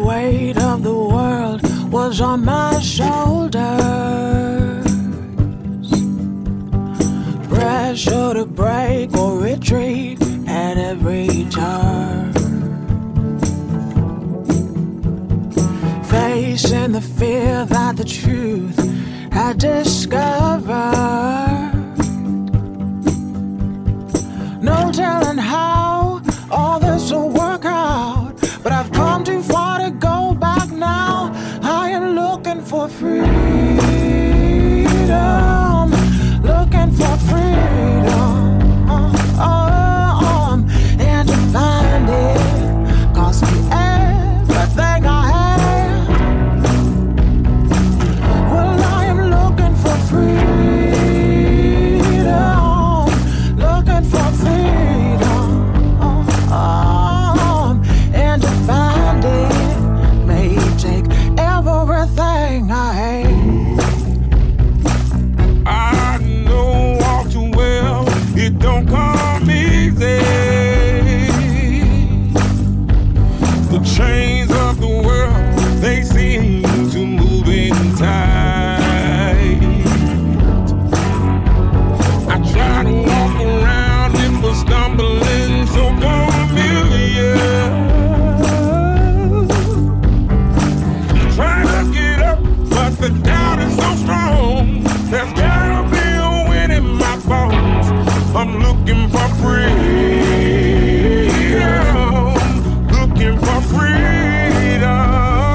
weight of the world was on my shoulders. Pressure to break or retreat at every turn. Facing the fear that the truth had discovered. No telling how all this will work out, but I've come too far to go back now. I am looking for freedom, looking for freedom, and to find it cost me everything I have. Well, I am looking for freedom, looking for freedom, and to find it may take everything I hate. I know all too well it don't come easy. The chains of the world, they seem to move in tight. I try to walk around it, but stumbling so familiar. Try to get up, but the doubt is so strong. There's gotta be a wind in my bones. I'm looking for freedom, looking for freedom,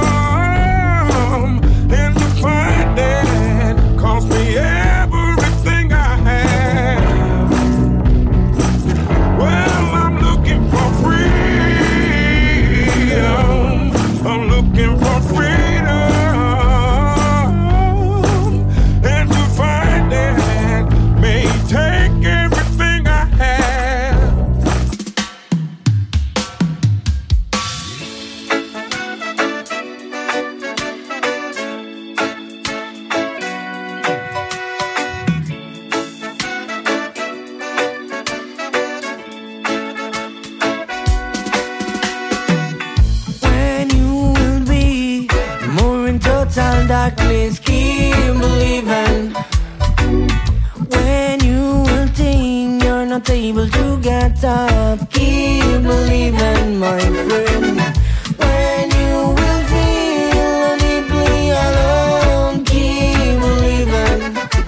and to find that cost me everything I have. Well, I'm looking for freedom, I'm looking for freedom, and to find that may take everything I have. When you will be more in total darkness, keep believing. When you will think you're not able to get up, keep believing, my friend. When you will feel deeply alone, keep believing.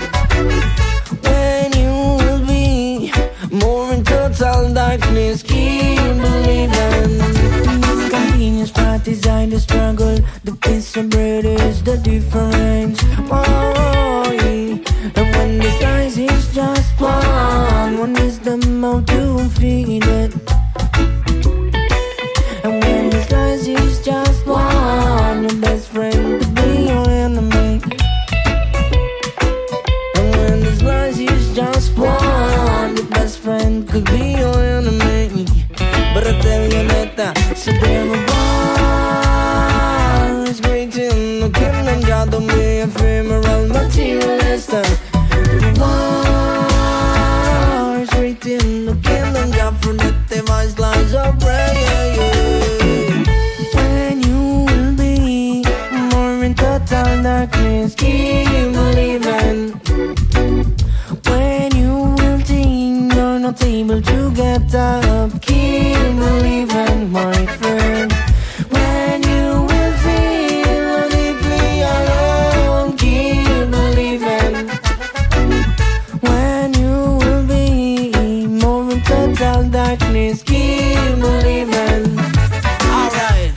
When you will be more in total darkness, keep believing. Convenience partisan the struggle, the piece of bread is the difference. Oh, yeah. And when the slice is just one is the mouth to feed it. And when the slice is just one, your best friend could be your enemy. And when the slice is just one, your best friend could be your enemy. But I tell you that so there are wars greeting the kingdom, God don't be ephemeral materialist. The wars greeting the kingdom, God for the device lies of prayer. When you will be more in total darkness, keep believing. When you will think you're not able to get up, keep believing, my friend. When you will feel deeply alone, keep believing. When you will be more in total darkness, keep believing. Alright.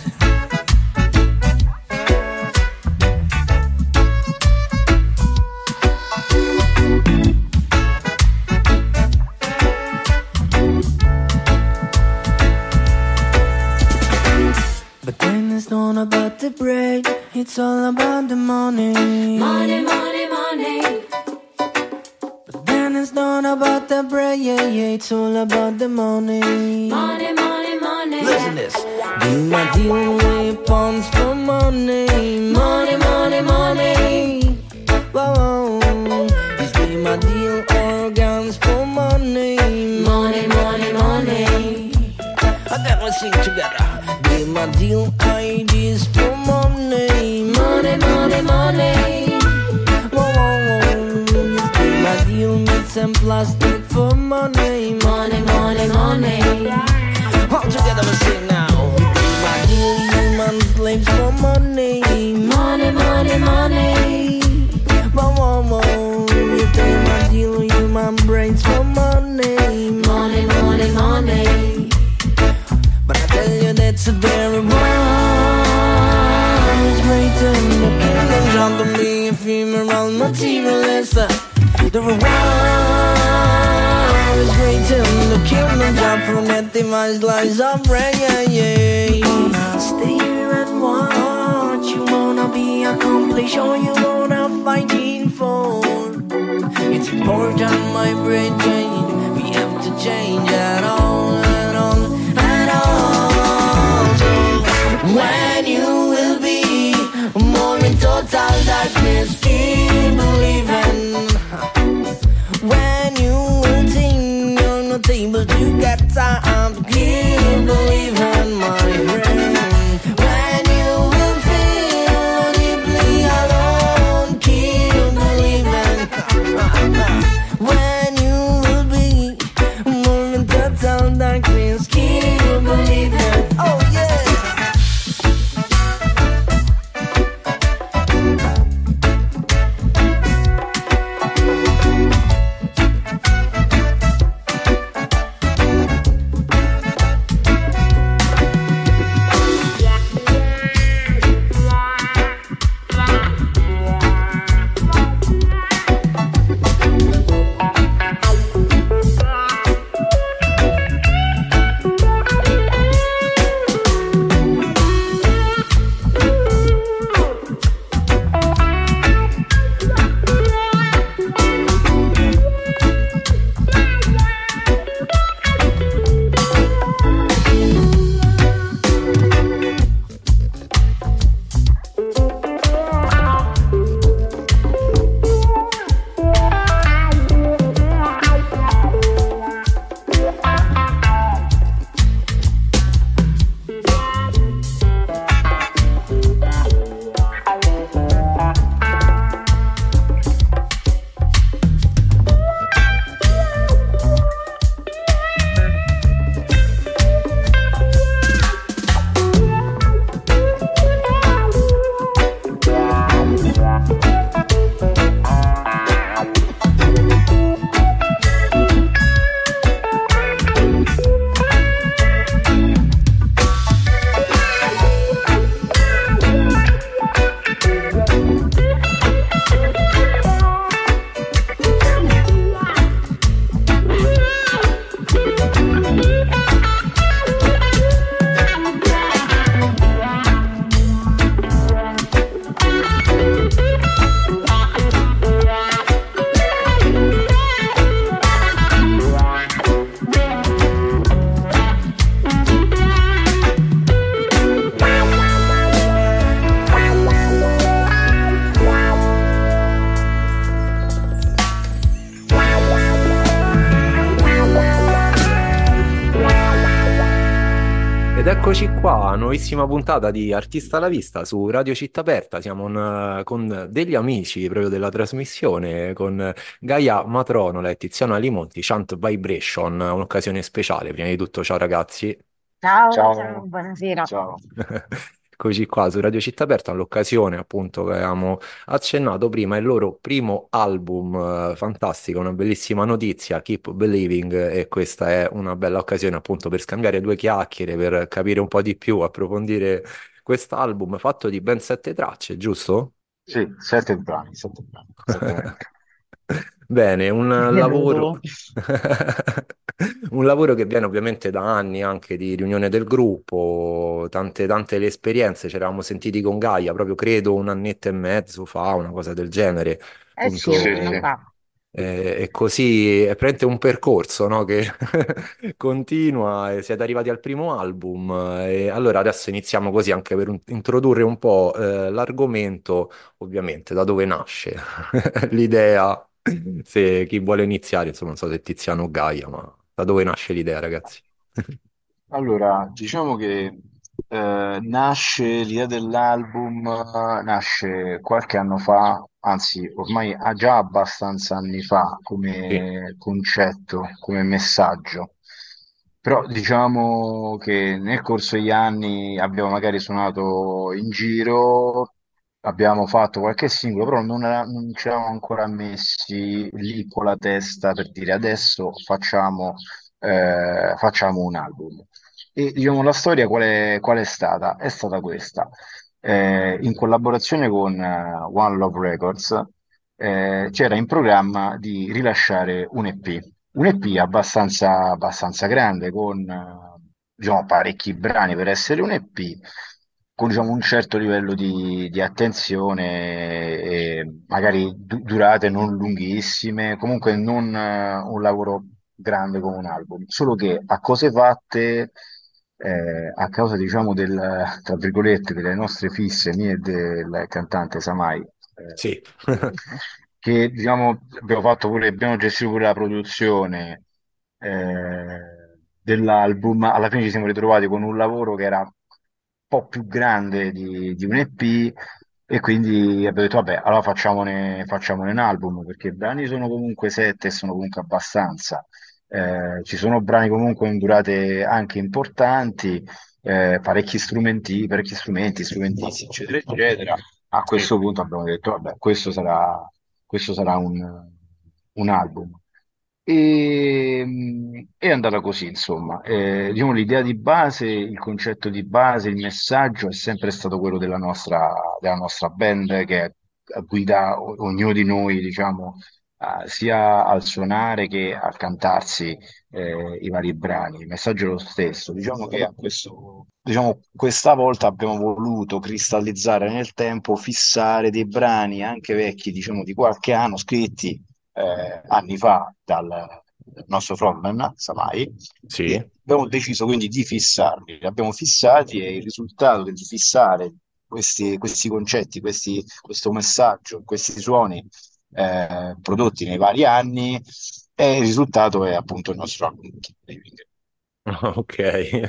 But then it's not about the bread, it's all about the money. Money, money, money. But then it's not about the bread, yeah, it's all about the money. Money, money, money. Listen this. Do not deal with pawns for money. Money, money, money. Whoa, just be my deal organs for money. Money, money, money. And then we sing together. They my deal IDs for money. Money, money, money. Whoa, whoa, whoa. They my deal meat and plastic for money. Money, money, money. All together we sing now. They my deal human slaves for money. Money, money, money. Whoa, whoa, whoa. If they my deal human brains for money. Money, money, money. But I tell you that's a very wrong. It's great in the kingdom, John to me, ephemeral materialist. The reward is great in the kingdom, John from that device lies up, right? Yeah, yeah. You wanna stay here and watch. You wanna be accomplished, or you wanna fighting for. It's important, my brain change. We have to change at all, at all, at all. So when you will be more in total darkness, keep believing. When you will think you're not able to get time, keep believing, my friend. When you will feel deeply alone, keep believing. When you will be more in total darkness, keep believing. Oh yeah. Ed eccoci qua, nuovissima puntata di Artista alla Vista su Radio Città Aperta. Siamo con degli amici proprio della trasmissione, con Gaia Matronola e Tiziana Limonti, Chant Vibration, un'occasione speciale. Prima di tutto, ciao ragazzi. Ciao, Ciao, buonasera. ciao. Eccoci qua su Radio Città Aperta, l'occasione appunto che avevamo accennato prima, è il loro primo album, fantastico, una bellissima notizia, Keep Believing, e questa è una bella occasione appunto per scambiare due chiacchiere, per capire un po' di più, approfondire quest'album fatto di ben 7 tracce, giusto? Sì, 7 brani, 7 brani, esattamente. Bene, un lavoro, Creduto. un lavoro che viene ovviamente da anni anche di riunione del gruppo, tante le esperienze, ci eravamo sentiti con Gaia proprio credo un annetto e mezzo fa, una cosa del genere, Eh sì, appunto, Sì, un anno sì. fa. e così è praticamente un percorso, no, che continua e siete arrivati al primo album e allora adesso iniziamo così anche per introdurre un po' l'argomento, ovviamente, da dove nasce l'idea, se chi vuole iniziare, insomma, non so se Tiziano o Gaia, ma da dove nasce l'idea, ragazzi? Allora, diciamo che nasce l'idea dell'album, nasce qualche anno fa, anzi ormai ha già abbastanza anni fa Sì, come concetto, come messaggio. Però diciamo che nel corso degli anni abbiamo magari suonato in giro, abbiamo fatto qualche singolo, però non ci eravamo ancora messi lì con la testa per dire adesso facciamo un album. E diciamo la storia qual è stata? È stata questa. In collaborazione con One Love Records c'era in programma di rilasciare un EP, un EP abbastanza grande, con diciamo, parecchi brani per essere un EP, con diciamo, un certo livello di attenzione, e magari durate non lunghissime, comunque non un lavoro grande come un album, solo che a cose fatte, a causa diciamo tra virgolette, delle nostre fisse, mie e del cantante Samai, sì. che diciamo abbiamo gestito pure la produzione dell'album. Alla fine ci siamo ritrovati con un lavoro che era un po' più grande di un EP, e quindi abbiamo detto vabbè, allora facciamone un album, perché i brani sono comunque sette e sono comunque abbastanza. Ci sono brani comunque in durate anche importanti, parecchi strumenti, strumentisti, eccetera, eccetera. A Sì. questo punto abbiamo detto, vabbè, questo sarà un album. E è andata così, insomma. Diciamo, l'idea di base, il concetto di base, il messaggio è sempre stato quello della nostra band, che guida ognuno di noi, diciamo, sia al suonare che al cantarsi i vari brani. Il messaggio è lo stesso. Diciamo che diciamo, questa volta abbiamo voluto cristallizzare nel tempo, fissare dei brani anche vecchi, diciamo, di qualche anno, scritti anni fa dal nostro frontman, Samai, Sì. e abbiamo deciso quindi di fissarli. Li abbiamo fissati, e il risultato di fissare questi concetti, questo messaggio, questi suoni prodotti nei vari anni, e il risultato è appunto il nostro album. Ok.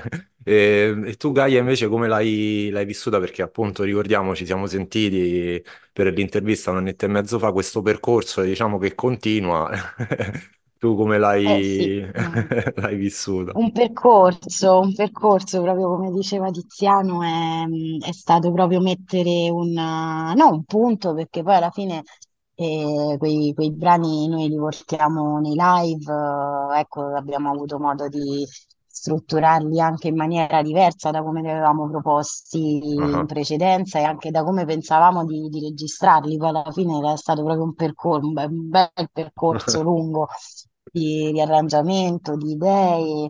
E tu Gaia invece come l'hai vissuta? Perché appunto ricordiamo, ci siamo sentiti per l'intervista un annetto e mezzo fa, questo percorso diciamo che continua. Tu come Eh sì, l'hai l'hai vissuta? un percorso proprio come diceva Tiziano, è stato proprio mettere no, un punto, perché poi alla fine quei brani noi li portiamo nei live, ecco, abbiamo avuto modo di strutturarli anche in maniera diversa da come li avevamo proposti in Ah, precedenza, e anche da come pensavamo di registrarli. Poi alla fine è stato proprio un percorso, un bel percorso lungo di arrangiamento, di idee,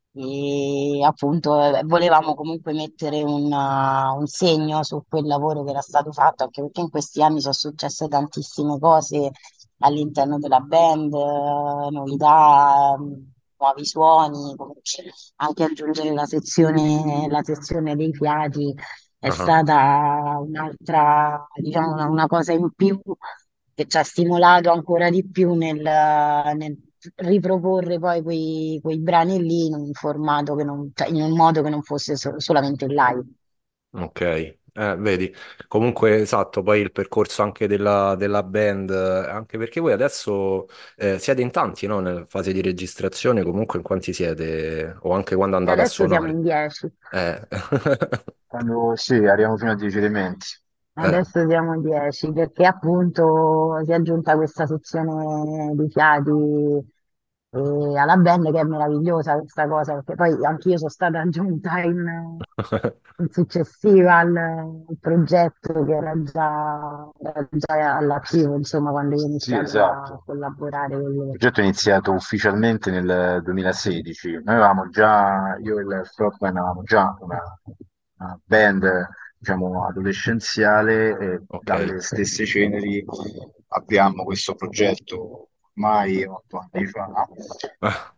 e appunto volevamo comunque mettere un segno su quel lavoro che era stato fatto, anche perché in questi anni sono successe tantissime cose all'interno della band, novità, nuovi suoni, comunque anche aggiungere la sezione dei fiati è ah, stata un'altra, diciamo, una cosa in più che ci ha stimolato ancora di più nel riproporre poi quei brani lì in un formato che non, cioè in un modo che non fosse solamente il live. ok. Vedi, comunque esatto, poi il percorso anche della band, anche perché voi adesso siete in tanti, no? Nella fase di registrazione, comunque in quanti siete? O anche quando E andate a adesso siamo suonare? in 10. Eh. Quando sì, arriviamo fino a 10 elementi. Eh. Adesso siamo 10 perché appunto si è aggiunta questa sezione di fiati alla band, che è meravigliosa questa cosa, perché poi anch'io sono stata aggiunta in successiva al progetto che era già all'attivo, insomma, quando io ho Sì, iniziato a esatto. collaborare con Il loro. progetto è iniziato ufficialmente nel 2016. Noi avevamo già, io e il frontman avevamo già una band, diciamo, adolescenziale, e Ok. dalle stesse ceneri abbiamo questo progetto ormai 8 anni fa. Ah,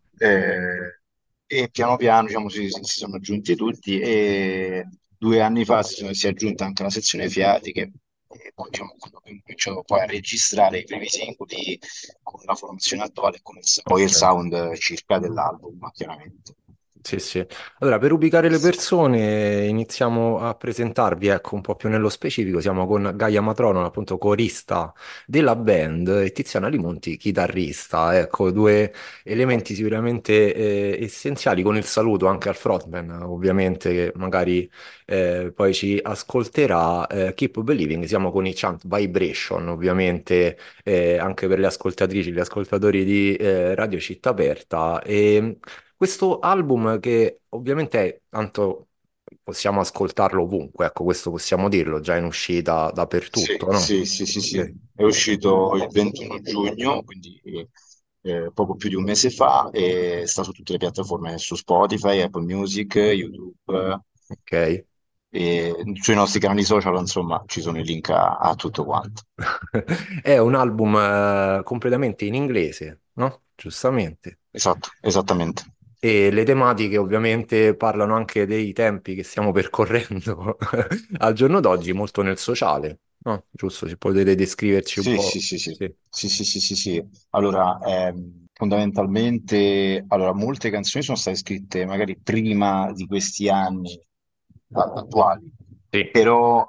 E piano piano, diciamo, si sono aggiunti tutti, e 2 anni fa si è aggiunta anche la sezione fiati, che e poi, diciamo, quando abbiamo cominciato poi a registrare i primi singoli con la formazione attuale, poi il ok. sound circa dell'album, chiaramente. Sì, sì. Allora, per ubicare le persone, iniziamo a presentarvi, ecco, un po' più nello specifico. Siamo con Gaia Matrono, appunto corista della band, e Tiziana Limonti, chitarrista. Ecco, due elementi sicuramente essenziali, con il saluto anche al frontman, ovviamente, che magari poi ci ascolterà. Keep Believing, siamo con i Chant Vibration, ovviamente, anche per le ascoltatrici, gli ascoltatori di Radio Città Aperta. E questo album che ovviamente è tanto possiamo ascoltarlo ovunque, ecco, questo possiamo dirlo, già in uscita Sì, dappertutto, no? sì, sì, sì, sì. Ok. È uscito il 21 giugno, quindi poco più di un mese fa, e sta su tutte le piattaforme, su Spotify, Apple Music, YouTube, Ok. e sui nostri canali social, insomma, ci sono i link a tutto quanto. È un album completamente in inglese, no? Giustamente. Esatto, esattamente. E le tematiche ovviamente parlano anche dei tempi che stiamo percorrendo al giorno d'oggi, molto nel sociale, no? Giusto, se potete descriverci un Sì, sì, po'. sì, sì. Sì. Sì, sì, sì, sì, sì. Allora, fondamentalmente, allora, molte canzoni sono state scritte magari prima di questi anni attuali, Sì. però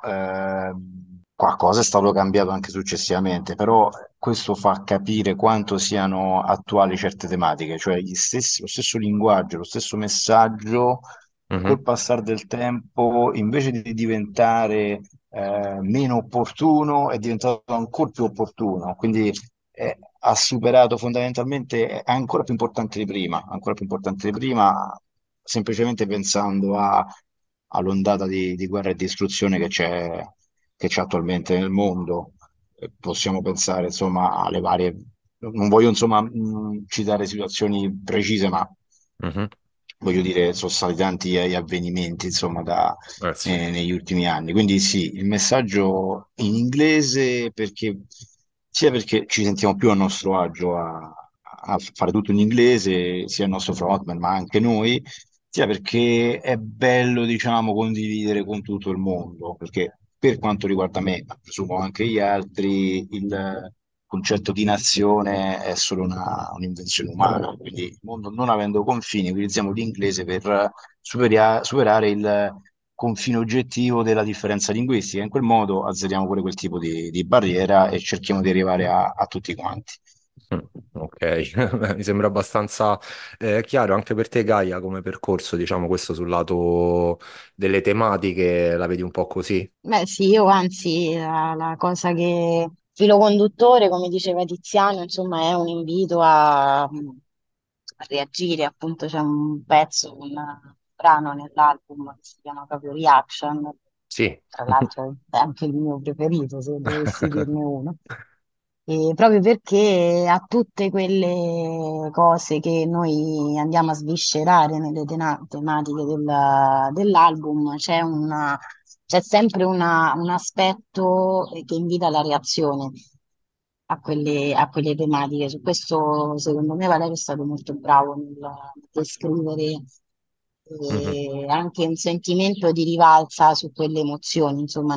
qualcosa è stato cambiato anche successivamente, però questo fa capire quanto siano attuali certe tematiche, cioè lo stesso linguaggio, lo stesso messaggio, Mhm. col passare del tempo, invece di diventare meno opportuno, è diventato ancora più opportuno, quindi ha superato fondamentalmente, è ancora più importante di prima, ancora più importante di prima, semplicemente pensando all'ondata di guerra e distruzione che c'è attualmente nel mondo. Possiamo pensare, insomma, alle varie... Non voglio, insomma, citare situazioni precise, ma Mhm. voglio dire, sono stati tanti gli avvenimenti, insomma, Sì. negli ultimi anni. Quindi sì, il messaggio in inglese sia perché ci sentiamo più a nostro agio a fare tutto in inglese, sia il nostro frontman, ma anche noi, sia perché è bello, diciamo, condividere con tutto il mondo, perché per quanto riguarda me, ma presumo anche gli altri, il concetto di nazione è solo un'invenzione umana, quindi il mondo non avendo confini, utilizziamo l'inglese per superare il confine oggettivo della differenza linguistica. In quel modo azzeriamo pure quel tipo di barriera e cerchiamo di arrivare a tutti quanti. Mm, ok, beh, mi sembra abbastanza chiaro anche per te, Gaia, come percorso, diciamo, questo sul lato delle tematiche, la vedi un po' così? Beh, sì, io anzi, la cosa che filo conduttore, come diceva Tiziano, insomma, è un invito a reagire. Appunto, c'è un pezzo, un brano nell'album che si chiama proprio Reaction, Sì. tra l'altro è anche il mio preferito, se dovessi dirne uno. E proprio perché a tutte quelle cose che noi andiamo a sviscerare nelle tematiche dell'album c'è sempre un aspetto che invita alla reazione a quelle tematiche. Su questo, secondo me, Valerio è stato molto bravo nel descrivere Mhm. anche un sentimento di rivalsa su quelle emozioni. Insomma,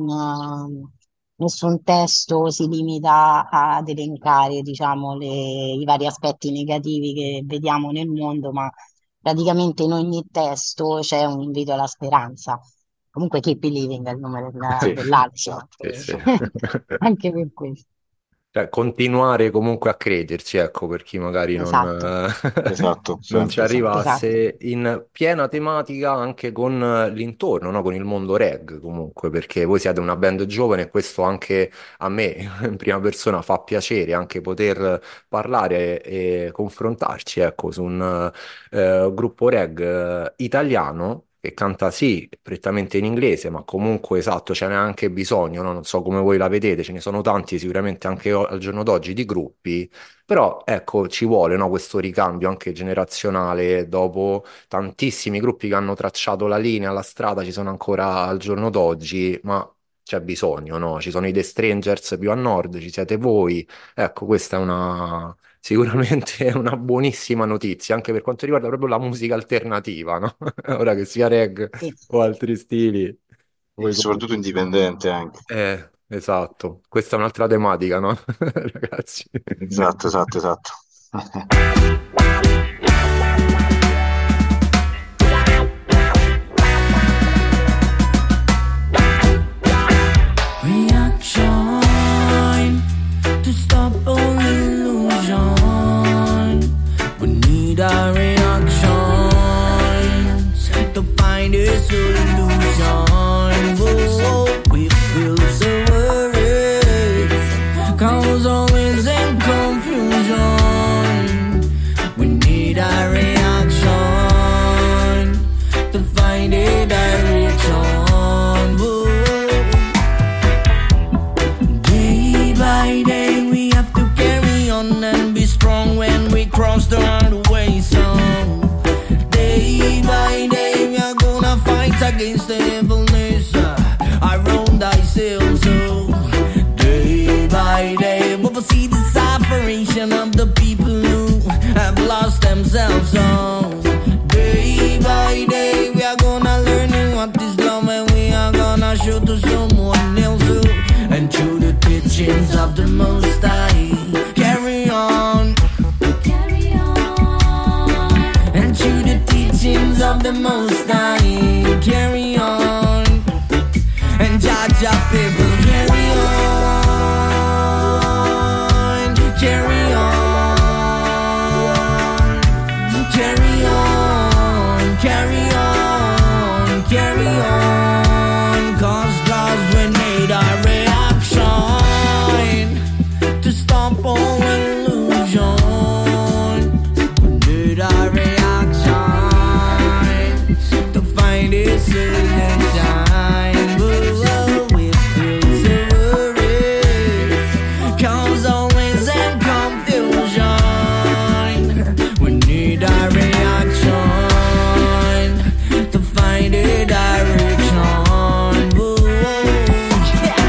nessun testo si limita ad elencare, diciamo, i vari aspetti negativi che vediamo nel mondo, ma praticamente in ogni testo c'è un invito alla speranza. Comunque, Keep Believing è il nome Sì, dell'album, esatto. Sì, sì. anche per questo. Cioè, continuare comunque a crederci, ecco, per chi magari non, Esatto, Esatto, non ci sempre, sempre. esatto. arrivasse, in piena tematica anche con l'intorno, no? Con il mondo reg, comunque, perché voi siete una band giovane e questo anche a me, in prima persona, fa piacere anche poter parlare e confrontarci, ecco, su un gruppo reg italiano che canta sì, prettamente in inglese, ma comunque esatto, ce n'è anche bisogno, no? Non so come voi la vedete, ce ne sono tanti sicuramente anche al giorno d'oggi di gruppi, però ecco, ci vuole, no, questo ricambio anche generazionale, dopo tantissimi gruppi che hanno tracciato la linea, la strada, ci sono ancora al giorno d'oggi, ma c'è bisogno, no? Ci sono i The Strangers più a nord, ci siete voi, ecco, questa è una... Sicuramente è una buonissima notizia anche per quanto riguarda proprio la musica alternativa, no? Ora che sia reg Sì. o altri stili. E Voi soprattutto comunque... indipendente anche. Esatto. Questa è un'altra tematica, no? Ragazzi. Esatto, esatto, esatto. find a solution. Whoa, we feel so worried, cause always in confusion. We need a reaction to find a direction. Whoa. Day by day we have to carry on and be strong when we cross the way. So day by day we are gonna fight against the evilness around ourselves. So day by day we will see the separation of the people who have lost themselves. So day by day we are gonna learn what is love, and we are gonna show to someone else. And through the teachings of the Most High, carry on. Carry on. And through the teachings of the Most High, carry on. And judge our people, carry on. Carry on. Carry on. Carry on. Carry on. Cause we need a reaction to stop all illusion. We need a reaction to find a solution. Whoa, we feel so worried, cause always in confusion. We need a reaction to find a direction. Whoa, yeah.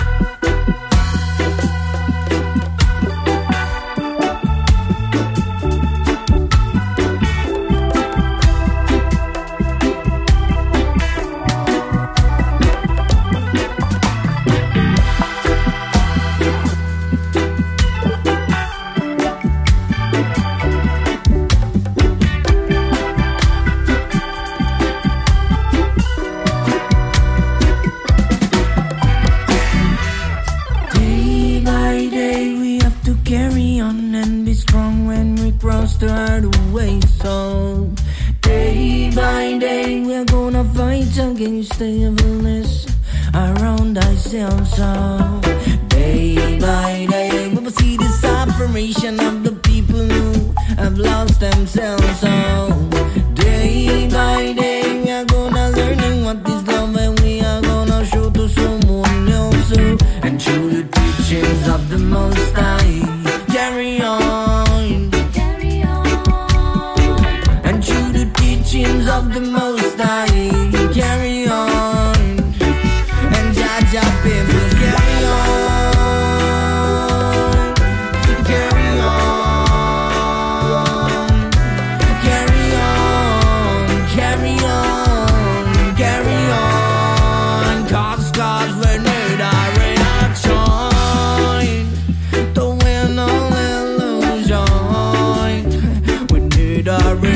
Day by day we have to carry on and be strong when we cross the hard way. So day by day we're gonna fight against the evilness around ourselves. So day by day we will see the separation of the people who have lost themselves. So day by day we are gonna learn what is love, and we are gonna show to someone else. And through the teachings of the Most High, carry on. Carry on. And through the teachings of the Most High, carry on. And judge our people, carry on. Carry on. Carry on. Carry on. Carry on. Cause we need a reaction to win all illusion. We need a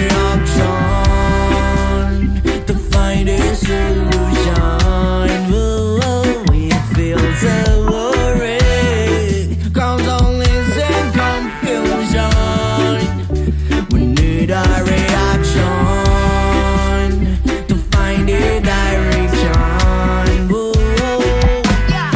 reaction to find a solution. Whoa, we feel so worried, cause all is in confusion. We need a reaction to find a direction. Whoa, yeah.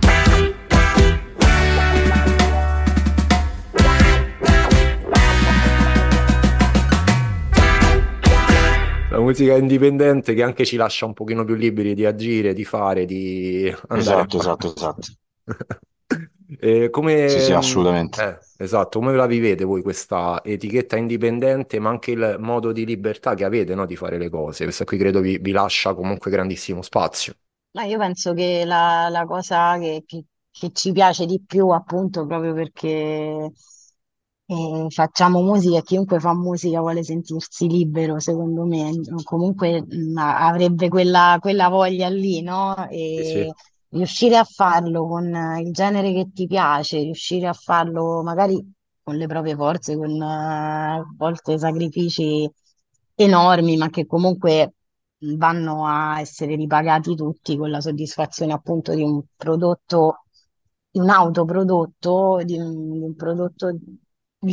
La musica indipendente che anche ci lascia un pochino più liberi di agire, di fare, di andare Esatto, avanti. esatto, esatto. E Sì, sì, come, assolutamente. esatto, come la vivete voi questa etichetta indipendente, ma anche il modo di libertà che avete, no, di fare le cose? Questa qui credo vi lascia comunque grandissimo spazio. Ma io penso che la cosa che ci piace di più, appunto, proprio perché facciamo musica e chiunque fa musica vuole sentirsi libero, secondo me, comunque avrebbe quella voglia lì, no? Sì, sì. E riuscire a farlo con il genere che ti piace, riuscire a farlo magari con le proprie forze, con a volte sacrifici enormi, ma che comunque vanno a essere ripagati tutti con la soddisfazione appunto di un prodotto, di un autoprodotto, di un prodotto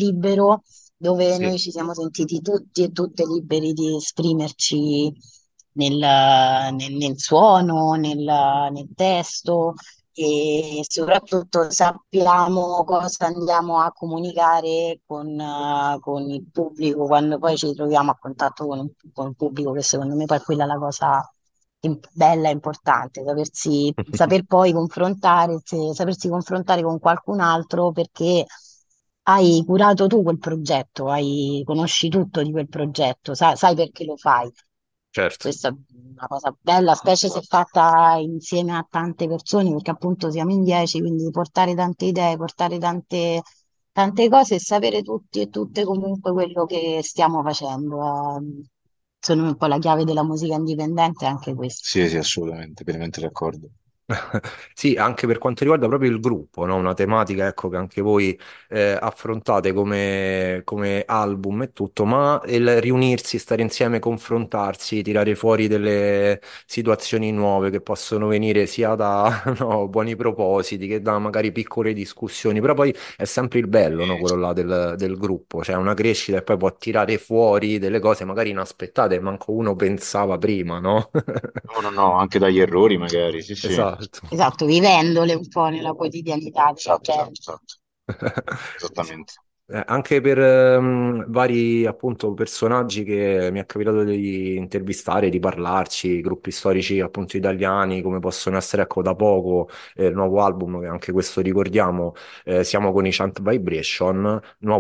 libero dove Sì. noi ci siamo sentiti tutti e tutte liberi di esprimerci nel suono, nel testo e soprattutto sappiamo cosa andiamo a comunicare con il pubblico quando poi ci troviamo a contatto con il pubblico, che secondo me poi quella è la cosa bella e importante, saper poi confrontare, sapersi confrontare con qualcun altro perché hai curato tu quel progetto, conosci tutto di quel progetto, sai perché lo fai. Certo. Questa è una cosa bella, specie se fatta insieme a tante persone, perché appunto siamo in 10, quindi portare tante idee, portare tante cose e sapere tutti e tutte comunque quello che stiamo facendo. Secondo me un po' la chiave della musica indipendente è anche questa. Sì, sì, assolutamente, pienamente d'accordo. Sì, anche per quanto riguarda proprio il gruppo, no? Una tematica, ecco, che anche voi affrontate come album e tutto, ma il riunirsi, stare insieme, confrontarsi, tirare fuori delle situazioni nuove che possono venire sia da no, buoni propositi che da magari piccole discussioni, però poi è sempre il bello, no? Quello là del gruppo, cioè una crescita e poi può tirare fuori delle cose magari inaspettate, manco uno pensava prima, no? No, no, no, anche dagli errori magari, sì, sì. Esatto. Esatto, vivendole un po' nella quotidianità della Esatto, esatto, gente. esatto. Esattamente. Anche per vari appunto personaggi che mi è capitato di intervistare, di parlarci, gruppi storici appunto italiani come possono essere ecco da poco il nuovo album che anche questo ricordiamo, siamo con i Chant Vibration,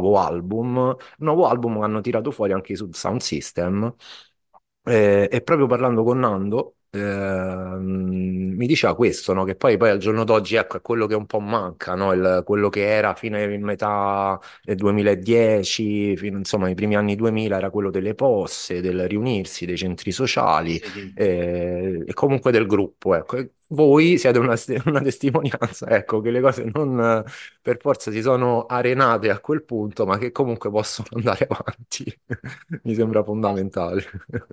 nuovo album che hanno tirato fuori anche su Sound System. E proprio parlando con Nando, mi diceva questo, no? Che poi al giorno d'oggi, ecco, è quello che un po' manca, no? Quello che era fino a metà del 2010, insomma, i primi anni 2000 era quello delle posse, del riunirsi, dei centri sociali, Sì, sì. e comunque del gruppo, ecco. E voi siete una testimonianza, ecco, che le cose non per forza si sono arenate a quel punto, ma che comunque possono andare avanti. Mi sembra fondamentale.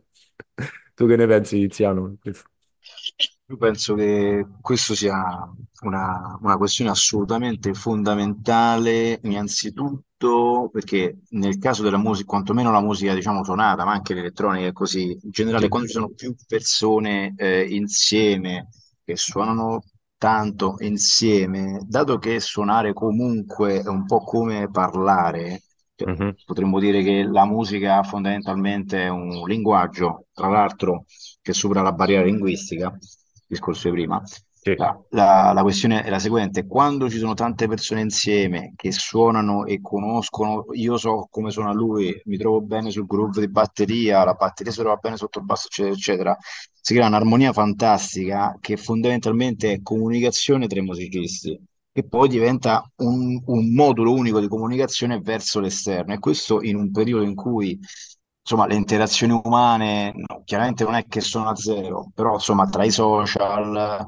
Tu che ne pensi, Tiziano? Io penso che questo sia una questione assolutamente fondamentale, innanzitutto perché nel caso della musica, quantomeno la musica, diciamo, suonata, ma anche l'elettronica e così, in generale, Sì. quando ci sono più persone insieme che suonano tanto insieme, dato che suonare comunque è un po' come parlare, cioè, Mhm. potremmo dire che la musica fondamentalmente è un linguaggio, tra l'altro, che supera la barriera linguistica, discorso di prima. Sì. La questione è la seguente: quando ci sono tante persone insieme che suonano e conoscono, io so come suona lui, mi trovo bene sul groove di batteria, la batteria si trova bene sotto il basso, eccetera, eccetera, si crea un'armonia fantastica che fondamentalmente è comunicazione tra i musicisti, che poi diventa un modulo unico di comunicazione verso l'esterno. E questo in un periodo in cui insomma, le interazioni umane chiaramente non è che sono a zero, però insomma, tra i social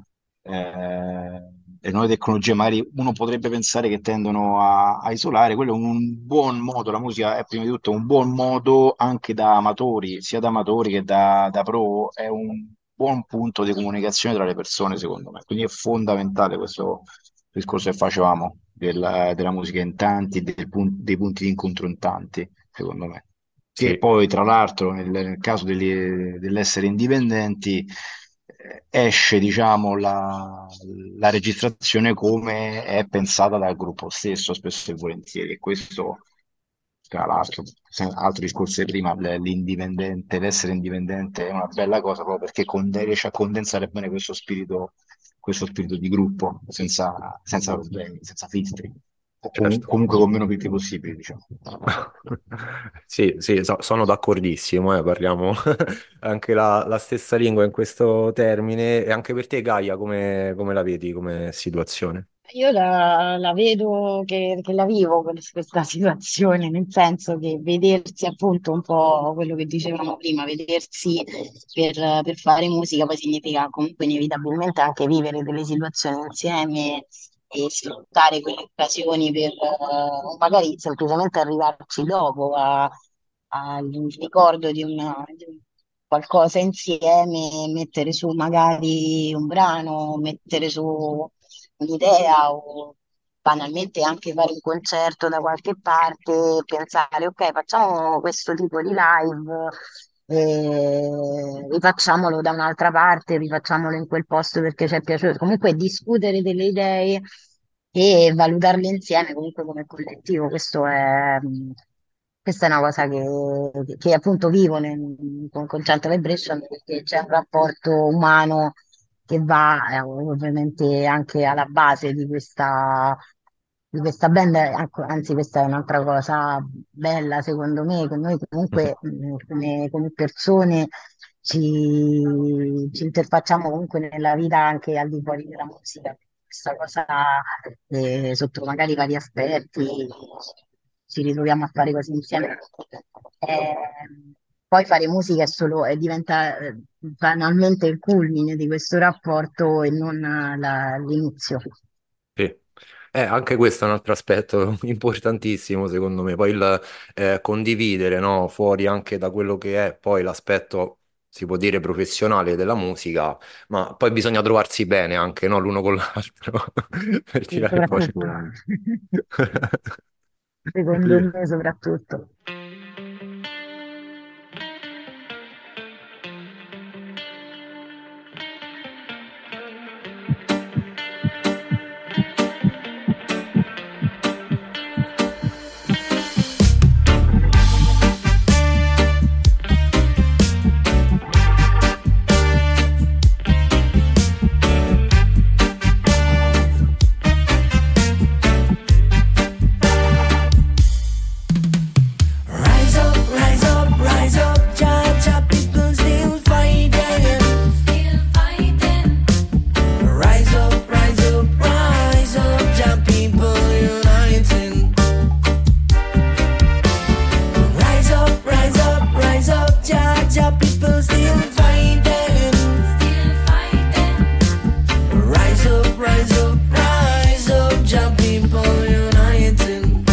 le nuove tecnologie, magari uno potrebbe pensare che tendono a isolare, quello è un buon modo, la musica è prima di tutto un buon modo anche da amatori, sia da amatori che da pro, è un buon punto di comunicazione tra le persone, secondo me. Quindi è fondamentale questo discorso che facevamo della musica in tanti, dei punti di incontro in tanti, secondo me. Che Sì. poi, tra l'altro, nel caso dell'essere indipendenti, esce, diciamo, la registrazione come è pensata dal gruppo stesso, spesso e volentieri. E questo, tra l'altro, altro discorso di prima, l'indipendente, l'essere indipendente è una bella cosa proprio perché riesce a condensare bene questo spirito di gruppo, senza problemi, senza filtri, o Certo. comunque con meno filtri possibili, diciamo. Sì, sì, sono d'accordissimo, parliamo anche la stessa lingua in questo termine. E anche per te, Gaia, come la vedi come situazione? Io la vedo che la vivo questa situazione, nel senso che vedersi appunto un po' quello che dicevamo prima, vedersi per fare musica poi significa comunque inevitabilmente anche vivere delle situazioni insieme e sfruttare quelle occasioni per magari semplicemente arrivarci dopo al ricordo di qualcosa insieme, mettere su magari un brano, mettere su un'idea o banalmente anche fare un concerto da qualche parte, pensare, ok, facciamo questo tipo di live rifacciamolo da un'altra parte, rifacciamolo in quel posto perché ci è piaciuto. Comunque discutere delle idee e valutarle insieme comunque come collettivo, questa è una cosa che appunto vivo con Cento Vibration perché c'è un rapporto umano che va ovviamente anche alla base di questa band, anzi questa è un'altra cosa bella secondo me, che noi comunque come persone ci interfacciamo comunque nella vita anche al di fuori della musica. Questa cosa sotto magari vari aspetti ci ritroviamo a fare cose insieme. Eh, Poi fare musica diventa banalmente il culmine di questo rapporto e non l'inizio. Sì. Anche questo è un altro aspetto importantissimo, secondo me. Poi il condividere, no, fuori anche da quello che è poi l'aspetto, si può dire, professionale della musica, ma poi bisogna trovarsi bene anche, no, l'uno con l'altro per E tirare fuori. soprattutto, secondo Sì. me, soprattutto. Rise up, cha cha, people still fighting. Still fighting. Rise up, cha people uniting. Rise up, cha cha, people still fighting. Still fighting. Rise up, cha people uniting.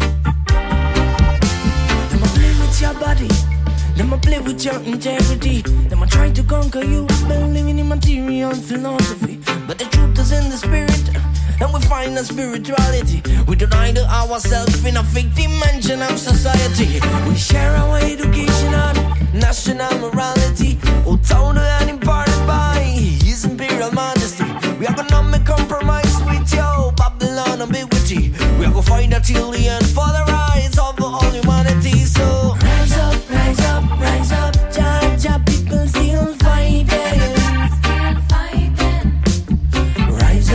Them a play with your body, them a play with your integrity. Them a try to conquer you, been living in material philosophy. But the truth is in the spirit, and we find the spirituality. We don't hide ourselves in a fake dimension of society. We share our education and national morality, all told and imparted by His Imperial Majesty. We are gonna make compromise with you, Babylon ambiguity. We are gonna fight until the end for the rights of all humanity. So rise up, cha people still fighting. Still fighting. Rise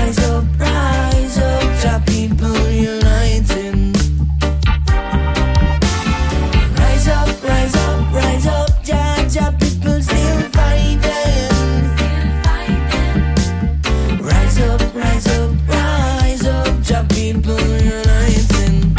up, cha people uniting. Rise up, cha people still fighting. Still fighting. Rise up, cha people uniting.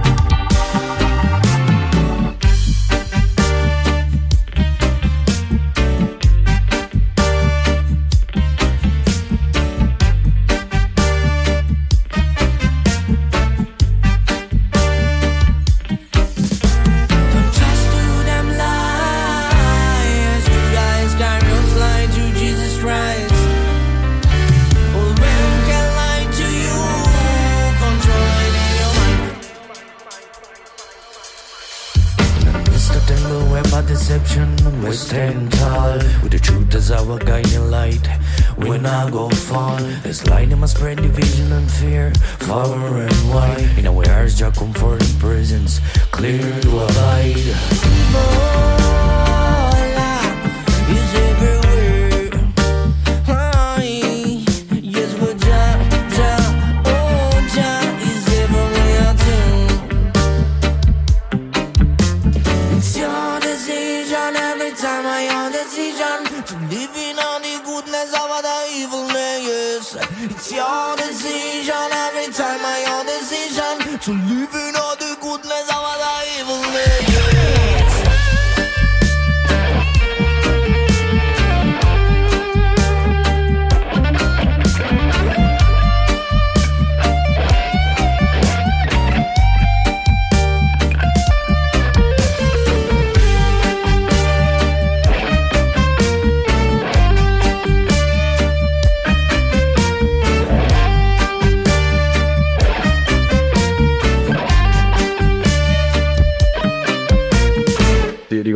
Don't trust to them lies. True lies carry on slide to Jesus Christ. All men can lie to you, controlling your mind. It's the tangle web of deception. We stand tall with the truth as our guiding light. We not go fall. This light must spread division and fear, far and wide. In our hearts, Jah comfort in presence, clear to abide. Ebola is everywhere. Aye, yes, but Jah, oh Jah is everywhere too. It's your decision every time I your decision to live in all the goodness of the evilness. It's your decision every time I your decision to live in all the goodness of the evilness.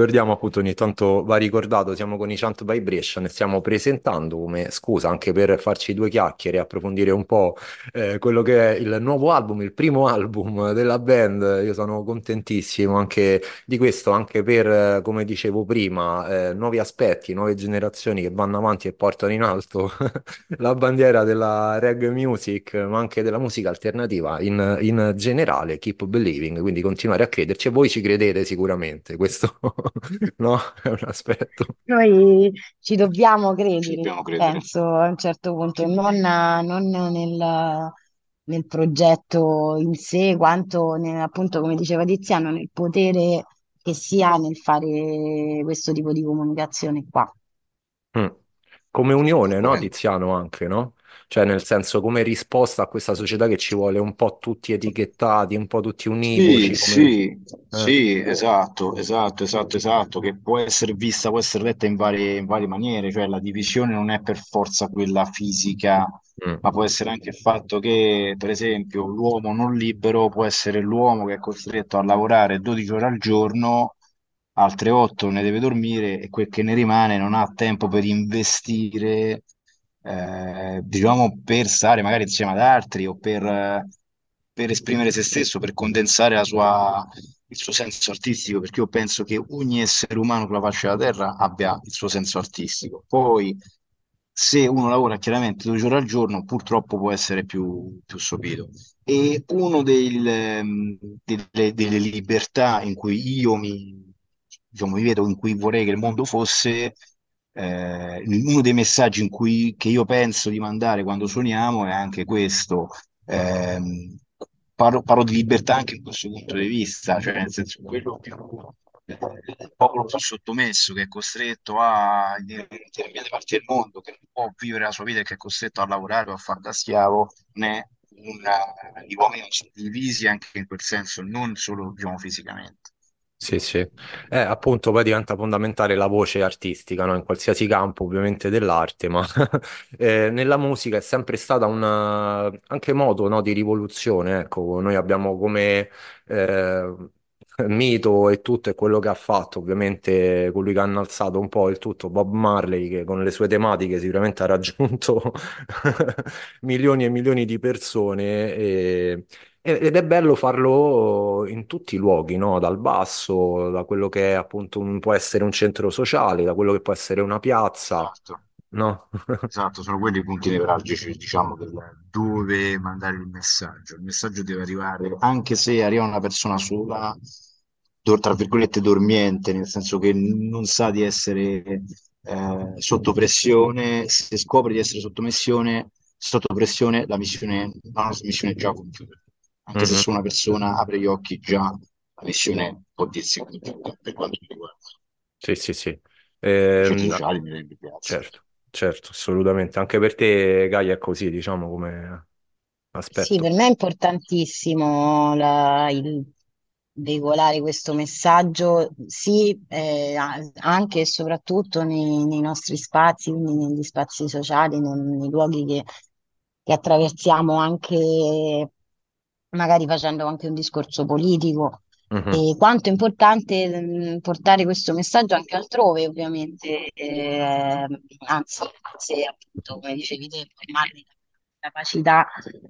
ricordiamo appunto, ogni tanto va ricordato, siamo con i Chant Vibration e stiamo presentando come scusa anche per farci due chiacchiere e approfondire un po' quello che è il nuovo album, il primo album della band. Io sono contentissimo anche di questo, anche per, come dicevo prima, nuovi aspetti, nuove generazioni che vanno avanti e portano in alto la bandiera della reggae music, ma anche della musica alternativa in generale, keep believing, quindi continuare a crederci e voi ci credete sicuramente, questo no? È un aspetto. Noi ci dobbiamo Ci credere, dobbiamo credere. penso, a un certo punto, non nel progetto in sé, quanto appunto, come diceva Tiziano, nel potere che si ha nel fare questo tipo di comunicazione qua. Mm. Come unione, no, Assolutamente. Tiziano, anche, no? Cioè, nel senso, come risposta a questa società che ci vuole un po' tutti etichettati, un po' tutti Sì, univoci, come... sì, eh, sì, esatto, esatto, esatto, esatto, che può essere vista, può essere letta in varie maniere, cioè la divisione non è per forza quella fisica, mm, ma può essere anche il fatto che, per esempio, l'uomo non libero può essere l'uomo che è costretto a lavorare 12 ore al giorno, altre 8 ne deve dormire e quel che ne rimane non ha tempo per investire, diciamo, per stare magari insieme ad altri o per esprimere se stesso, per condensare il suo senso artistico, perché io penso che ogni essere umano sulla faccia della Terra abbia il suo senso artistico. Poi, se uno lavora chiaramente 12 ore al giorno, purtroppo può essere più sopito. E delle libertà in cui diciamo, mi vedo, in cui vorrei che il mondo fosse, uno dei messaggi che io penso di mandare quando suoniamo è anche questo. Parlo di libertà anche in questo punto di vista, cioè nel senso quello più, il popolo più sottomesso che è costretto in determinate parti del mondo, che non può vivere la sua vita e che è costretto a lavorare o a fare da schiavo, ne gli uomini sono divisi anche in quel senso, non solo diciamo, fisicamente. sì, sì. Appunto, poi diventa fondamentale la voce artistica, no? In qualsiasi campo, ovviamente, dell'arte, ma nella musica è sempre stata un anche modo, no, di rivoluzione. Ecco, noi abbiamo come eh, mito e tutto è quello che ha fatto, ovviamente, colui che ha innalzato un po' il tutto, Bob Marley, che con le sue tematiche sicuramente ha raggiunto milioni e milioni di persone. Ed è bello farlo in tutti i luoghi, no? Dal basso, da quello che è appunto può essere un centro sociale, da quello che può essere una piazza, Esatto. no? Esatto, sono quelli i punti nevralgici, diciamo, dove mandare il messaggio. Il messaggio deve arrivare, anche se arriva una persona sola, tra virgolette, dormiente, nel senso che non sa di essere sotto pressione. Se scopre di essere sotto pressione, la nostra missione è già compiuta. Anche se Mhm. su una persona apre gli occhi, già la missione può dirsi compiuta, per quanto mi riguarda. Sì, sì, sì. I centri Ehm, sociali mi piace. certo, certo, assolutamente. Anche per te, Gaia, è così, diciamo, come Sì, aspetto. per me è importantissimo il veicolare questo messaggio, sì, anche e soprattutto nei nostri spazi, quindi negli spazi sociali, nei luoghi che attraversiamo anche magari facendo anche un discorso politico. Mhm. E quanto è importante portare questo messaggio anche altrove, ovviamente, anzi, se appunto, come dicevi te, poi Marri la capacità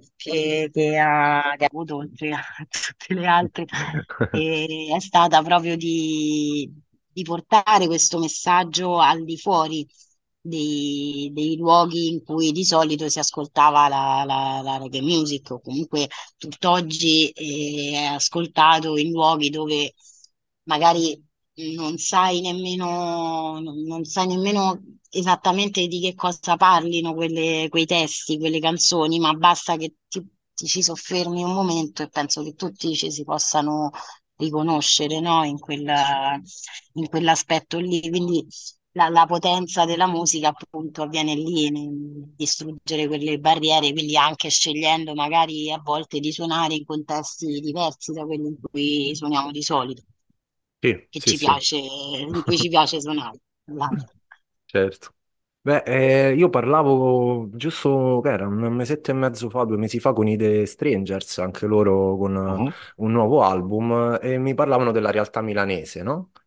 che ha avuto oltre a tutte le altre, è stata proprio di portare questo messaggio al di fuori dei luoghi in cui di solito si ascoltava la reggae music o comunque tutt'oggi è ascoltato in luoghi dove magari non sai nemmeno esattamente di che cosa parlino quei testi, quelle canzoni, ma basta che ti ci soffermi un momento e penso che tutti ci si possano riconoscere, no? In quell'aspetto lì. Quindi la potenza della musica appunto avviene lì, nel distruggere quelle barriere, quindi anche scegliendo magari a volte di suonare in contesti diversi da quelli in cui suoniamo di solito, Sì, che sì, sì. in cui ci piace suonare. Tra l'altro. Certo. Beh, io parlavo giusto, che era un mesetto e mezzo fa, 2 mesi fa, con i The Strangers, anche loro con Mhm. un nuovo album, e mi parlavano della realtà milanese, no?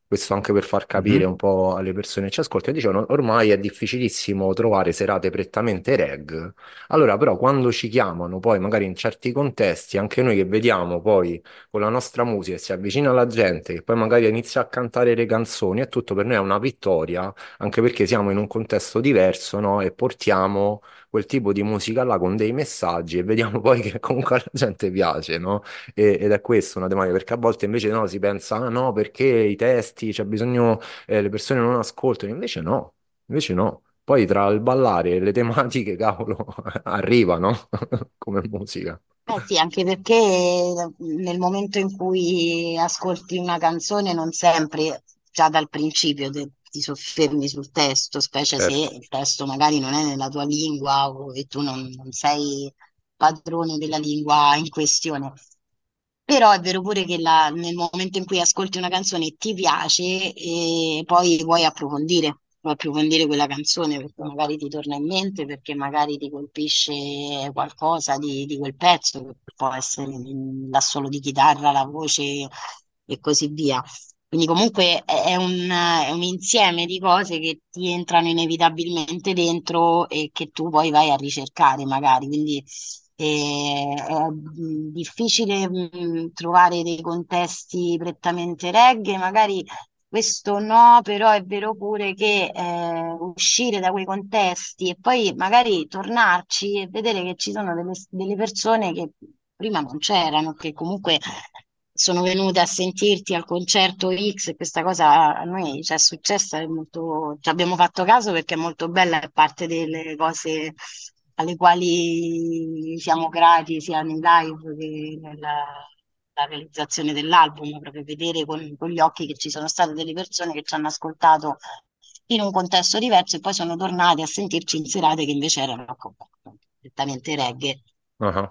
Questo anche per far capire Mhm. un po' alle persone che ci ascoltano, dicevano ormai è difficilissimo trovare serate prettamente reg. Allora, però, quando ci chiamano, poi magari in certi contesti, anche noi che vediamo poi con la nostra musica e si avvicina alla gente, che poi magari inizia a cantare le canzoni, è tutto per noi è una vittoria, anche perché siamo in un contesto diverso, no? E portiamo quel tipo di musica là con dei messaggi e vediamo poi che comunque alla gente piace, no? Ed è questa una tematica, perché a volte invece no, si pensa, ah no, perché i testi, c'è bisogno, le persone non ascoltano, invece no. Poi tra il ballare e le tematiche, cavolo, arrivano come musica. Eh sì, anche perché nel momento in cui ascolti una canzone non sempre, già dal principio, ti soffermi sul testo, specie se Certo. il testo magari non è nella tua lingua e tu non sei padrone della lingua in questione. Però è vero pure che nel momento in cui ascolti una canzone e ti piace, e poi vuoi approfondire quella canzone perché magari ti torna in mente, perché magari ti colpisce qualcosa di quel pezzo, che può essere l'assolo di chitarra, la voce e così via. Quindi comunque è un insieme di cose che ti entrano inevitabilmente dentro e che tu poi vai a ricercare magari. Quindi è difficile trovare dei contesti prettamente reggae, magari questo no, però è vero pure che uscire da quei contesti e poi magari tornarci e vedere che ci sono delle persone che prima non c'erano, che comunque sono venute a sentirti al concerto X e questa cosa a noi ci è successa, è molto, ci abbiamo fatto caso perché è molto bella, è parte delle cose alle quali siamo grati sia nei live che nella realizzazione dell'album, proprio vedere con gli occhi che ci sono state delle persone che ci hanno ascoltato in un contesto diverso e poi sono tornate a sentirci in serate che invece erano completamente reggae Ah.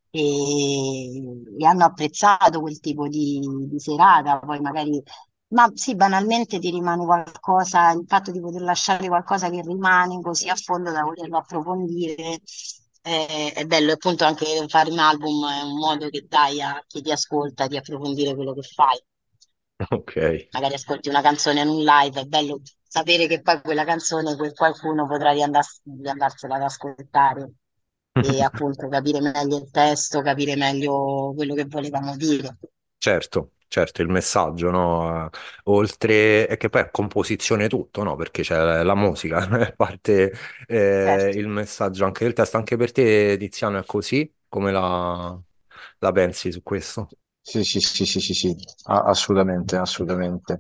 e hanno apprezzato quel tipo di serata, poi magari, ma sì, banalmente ti rimane qualcosa, il fatto di poter lasciare qualcosa che rimane così a fondo da volerlo approfondire, è bello, e appunto anche fare un album è un modo che dai a chi ti ascolta di approfondire quello che fai. Ok. Magari ascolti una canzone in un live, è bello sapere che poi quella canzone quel qualcuno potrà riandarsela ad ascoltare e appunto capire meglio il testo, capire meglio quello che volevamo dire. Certo, certo, il messaggio, no? Oltre, e che poi è composizione tutto, no? Perché c'è la musica, a parte Certo. il messaggio anche del testo. Anche per te, Tiziano, è così? Come la pensi su questo? Sì, sì, sì, sì, sì, sì, assolutamente, assolutamente.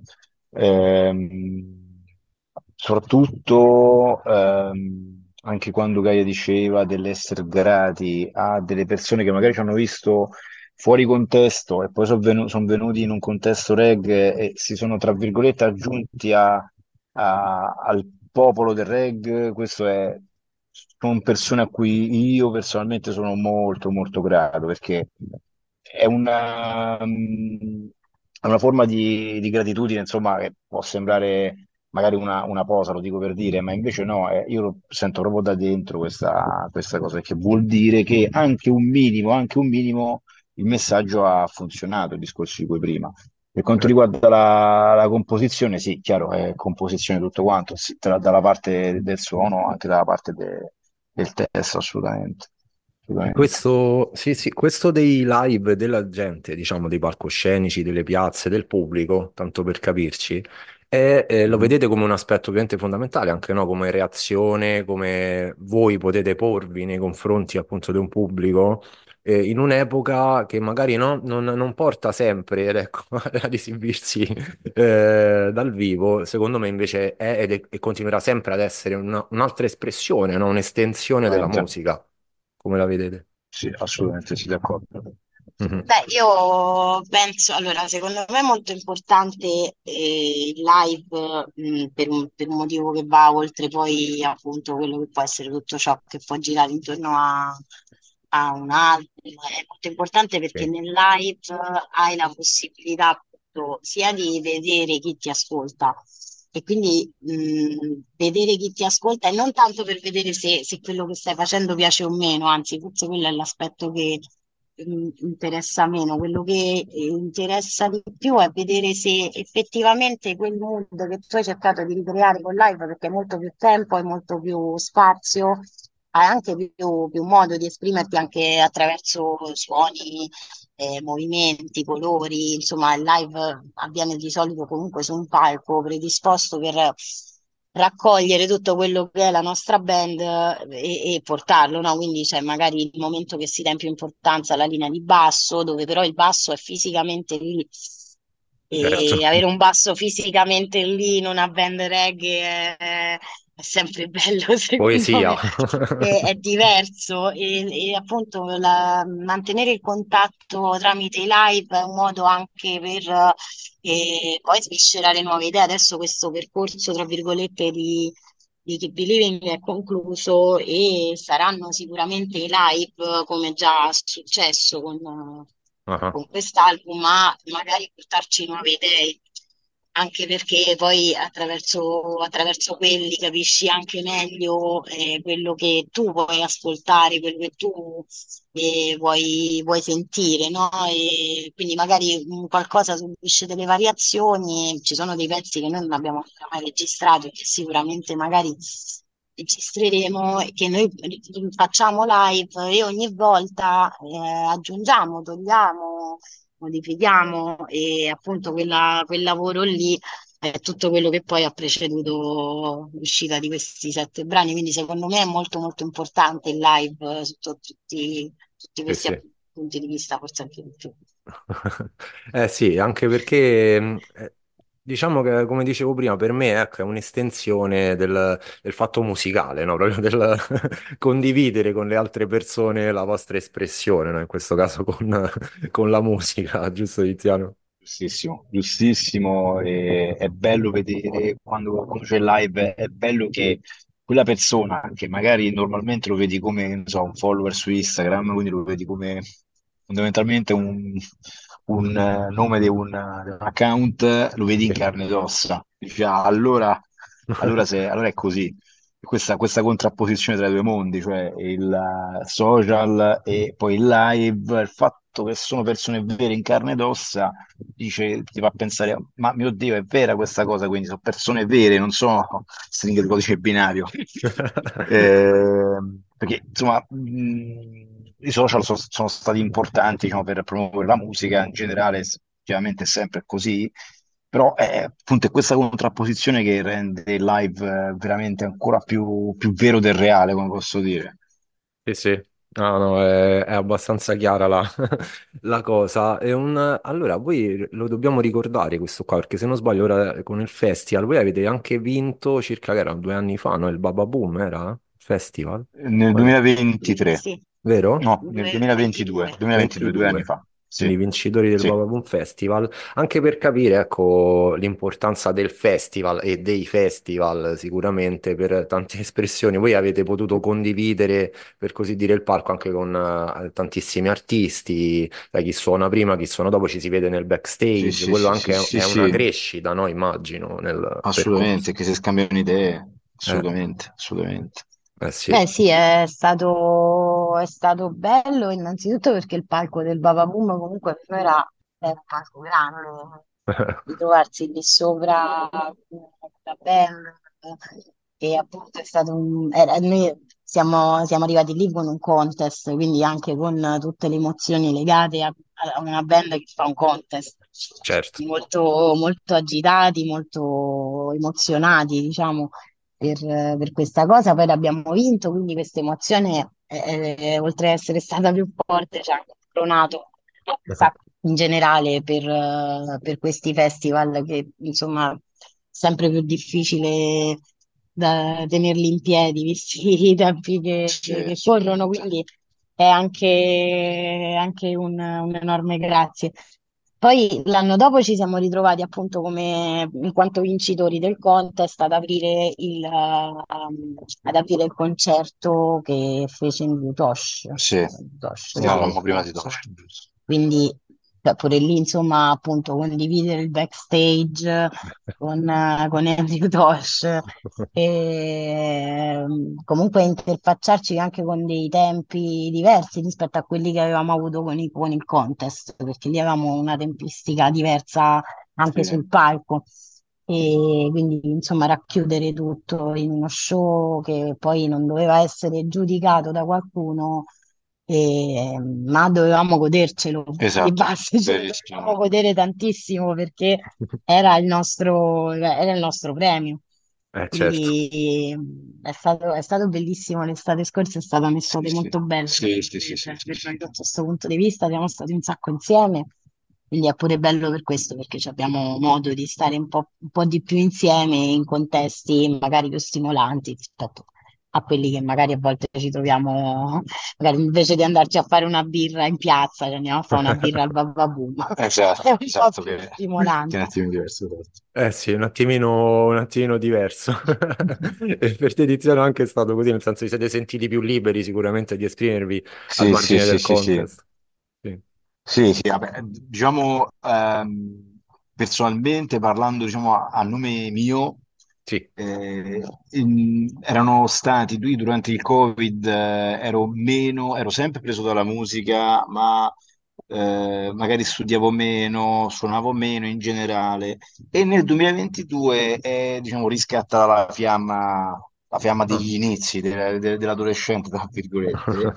Ehm, Soprattutto anche quando Gaia diceva dell'essere grati a delle persone che magari ci hanno visto fuori contesto e poi sono venuti in un contesto reggae e si sono, tra virgolette, aggiunti al popolo del reggae, sono persone a cui io personalmente sono molto, molto grato perché è è una forma di gratitudine, insomma, che può sembrare magari una posa, lo dico per dire, ma invece no, io lo sento proprio da dentro questa cosa, che vuol dire che anche un minimo, il messaggio ha funzionato, il discorso di cui prima. Per quanto riguarda la composizione, sì, chiaro, è composizione tutto quanto, sì, dalla parte del suono, anche dalla parte del testo, assolutamente. Assolutamente. Questo, sì, sì, questo dei live della gente, diciamo, dei palcoscenici, delle piazze, del pubblico, tanto per capirci, lo Mhm. vedete come un aspetto ovviamente fondamentale, anche no, come reazione, come voi potete porvi nei confronti appunto di un pubblico, in un'epoca che magari non porta sempre, ecco, ad esibirsi dal vivo, secondo me invece è e continuerà sempre ad essere un'altra espressione, no? Un'estensione della Assolutamente. musica. Come la vedete? Sì, assolutamente sì, d'accordo. Mhm. Beh, io penso, allora, secondo me è molto importante il live per un motivo che va oltre poi appunto quello che può essere tutto ciò che può girare intorno a un album. È molto importante perché Sì. nel live hai la possibilità appunto sia di vedere chi ti ascolta e quindi vedere chi ti ascolta e non tanto per vedere se quello che stai facendo piace o meno, anzi, forse quello è l'aspetto interessa meno, quello che interessa di più è vedere se effettivamente quel mood che tu hai cercato di ricreare con live, perché hai molto più tempo, hai molto più spazio, hai anche più modo di esprimerti anche attraverso suoni, movimenti, colori, insomma, il live avviene di solito comunque su un palco predisposto per raccogliere tutto quello che è la nostra band e portarlo, no? Quindi c'è magari il momento che si dà in più importanza alla linea di basso, dove però il basso è fisicamente lì. certo. E avere un basso fisicamente lì in una band reggae è sempre bello, secondo Poesia. me. È diverso e appunto mantenere il contatto tramite i live è un modo anche per poi sviscerare nuove idee. Adesso questo percorso, tra virgolette, di Keep Believing è concluso e saranno sicuramente i live, come già successo Ah, con quest'album, ma magari portarci nuove idee, anche perché poi attraverso quelli capisci anche meglio quello che tu vuoi ascoltare, quello che tu vuoi sentire, no? E quindi magari qualcosa subisce delle variazioni, ci sono dei pezzi che noi non abbiamo ancora mai registrato e che sicuramente magari registreremo e che noi facciamo live e ogni volta aggiungiamo, togliamo, modifichiamo e appunto quel lavoro lì è tutto quello che poi ha preceduto l'uscita di questi 7 brani, quindi secondo me è molto molto importante il live sotto tutti sì, questi sì. punti di vista, forse anche di più. Eh sì, anche perché diciamo che, come dicevo prima, per me ecco, è un'estensione del fatto musicale, no? Proprio del condividere con le altre persone la vostra espressione, no? In questo caso con la musica, giusto, Tiziano? Giustissimo, giustissimo. E è bello vedere quando c'è il live, è bello che quella persona che magari normalmente lo vedi come, non so, un follower su Instagram, quindi lo vedi come fondamentalmente un nome di un account, lo vedi in carne ed ossa. Dici, "Ah, allora è così." Questa contrapposizione tra i due mondi, cioè il social e poi il live, il fatto che sono persone vere in carne ed ossa, ti fa pensare, ma mio Dio, è vera questa cosa, quindi sono persone vere, non sono stringhe di codice binario. Perché insomma, i social sono stati importanti, diciamo, per promuovere la musica in generale, effettivamente è sempre così, però appunto è questa contrapposizione che rende il live veramente ancora più vero del reale, come posso dire. Sì, sì. No, no, è abbastanza chiara la cosa. Allora, voi lo dobbiamo ricordare questo qua, perché se non sbaglio ora con il festival, voi avete anche vinto circa, che erano 2 anni fa, no? Il Baba Boom era? Festival? Nel Quando- 2023, Sì, Vero? no, nel 2022, 2022. 2022, 2 anni 22, fa. quindi Sì, vincitori del sì, Baba Boom Festival, anche per capire, ecco, l'importanza del festival e dei festival sicuramente per tante espressioni. Voi avete potuto condividere, per così dire, il palco anche con tantissimi artisti, da chi suona prima, chi suona dopo, ci si vede nel sì, backstage, sì, quello sì, sì, anche sì, è una sì, crescita, no? Immagino, nel percorso. assolutamente, che si scambiano idee, Eh, assolutamente, assolutamente. eh sì. Beh, sì, è stato bello innanzitutto perché il palco del Bava Boom comunque per noi era un palco grande, di trovarsi lì sopra con la band e appunto è stato noi siamo arrivati lì con un contest, quindi anche con tutte le emozioni legate a una band che fa un contest, Certo. molto, molto agitati, molto emozionati, diciamo per questa cosa, poi l'abbiamo vinto, quindi questa emozione, oltre ad essere stata più forte, ci ha anche spronato in generale per questi festival che insomma è sempre più difficile da tenerli in piedi, visti i tempi Sì, che sì. corrono, quindi è anche un enorme grazie. Poi l'anno dopo ci siamo ritrovati appunto come in quanto vincitori del contest ad aprire il concerto che fece in Blutosh. Sì, Blutosh, sì, sì. eravamo prima di Tosh, giusto. Quindi cioè, pure lì insomma appunto condividere il backstage con Andrew Tosh comunque interfacciarci anche con dei tempi diversi rispetto a quelli che avevamo avuto con il contest, perché lì avevamo una tempistica diversa anche Sì. sul palco. E quindi insomma racchiudere tutto in uno show che poi non doveva essere giudicato da qualcuno, ma dovevamo godercelo e Esatto, basta, ce lo verissimo. dovevamo godere tantissimo perché era il nostro premio. Certo. Quindi è stato bellissimo, l'estate scorsa è stata un'estate Sì, molto bella sì, sì, sì, sì, per sì, noi sì. sotto questo punto di vista, siamo stati un sacco insieme, quindi è pure bello per questo, perché ci abbiamo modo di stare un po' di più insieme in contesti magari più stimolanti rispetto a quelli che magari a volte ci troviamo, magari invece di andarci a fare una birra in piazza, ci andiamo a fare una birra al Bababoom. Esatto, È un po' esatto, più che è un stimolante. attimo diverso. Esatto. Eh sì, un attimino diverso. E per te Tiziano anche è stato così, nel senso vi siete sentiti più liberi sicuramente di esprimervi al Sì, sì, margine sì, del sì, sì. contest. Sì, Sì, sì, vabbè, diciamo, personalmente parlando, diciamo, a nome mio, sì. erano stati, durante il Covid, ero sempre preso dalla musica, ma magari studiavo meno, suonavo meno in generale, e nel 2022 è, diciamo, riscattata la fiamma Ah. degli inizi dell'adolescente, tra virgolette.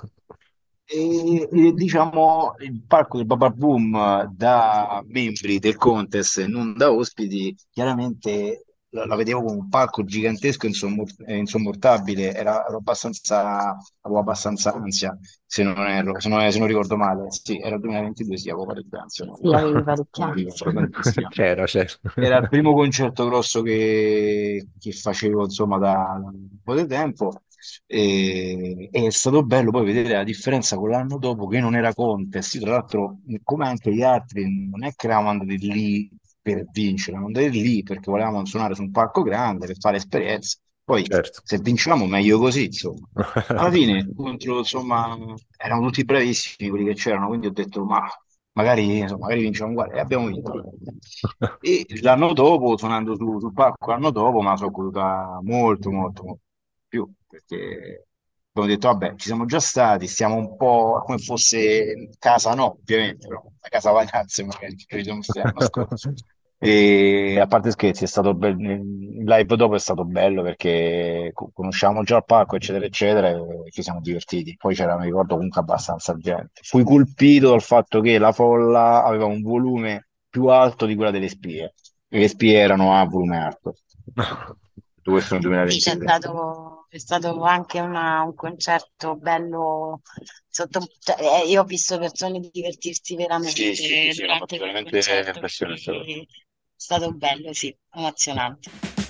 Diciamo il palco del Baba Boom, da membri del contest e non da ospiti, chiaramente la vedevo come un palco gigantesco, insommortabile, avevo abbastanza ansia, se non erro, se non ricordo male. Sì, era il 2022, sì, avevo parecchia ansia, no? Sì, avevi parecchi Non anni. ricordo tantissimo. C'era. Era il primo concerto grosso che facevo, insomma, da un po' di tempo, e è stato bello poi vedere la differenza con l'anno dopo, che non era contest. Io, tra l'altro, come anche gli altri, non è che eravamo andati lì per vincere, eravamo andati lì perché volevamo suonare su un palco grande per fare esperienza. Poi, Certo. se vinciamo, meglio così, insomma. Alla fine, contro, insomma, erano tutti bravissimi quelli che c'erano, quindi ho detto, ma magari, insomma, magari vinciamo uguale, e abbiamo vinto. E l'anno dopo, suonando sul palco, l'anno dopo, me la sono goduta molto, molto, molto più, perché abbiamo detto, vabbè, ci siamo già stati, stiamo un po' come fosse casa, no, ovviamente, però la casa vacanze magari che ci siamo stati l'anno scorso. E a parte scherzi, è stato bello, il live dopo è stato bello perché conosciamo già il palco, eccetera, eccetera, e ci siamo divertiti. Poi c'era, mi ricordo, comunque abbastanza gente. Fui colpito dal fatto che la folla aveva un volume più alto di quella delle spie, e le spie erano a volume alto. Questo nel Sì, 2023. c'è stato anche un concerto bello cioè, io ho visto persone divertirsi veramente Sì, sì, sì, sì, hanno durante fatto quel veramente concerto, impressione. quindi è stato bello, sì, emozionante.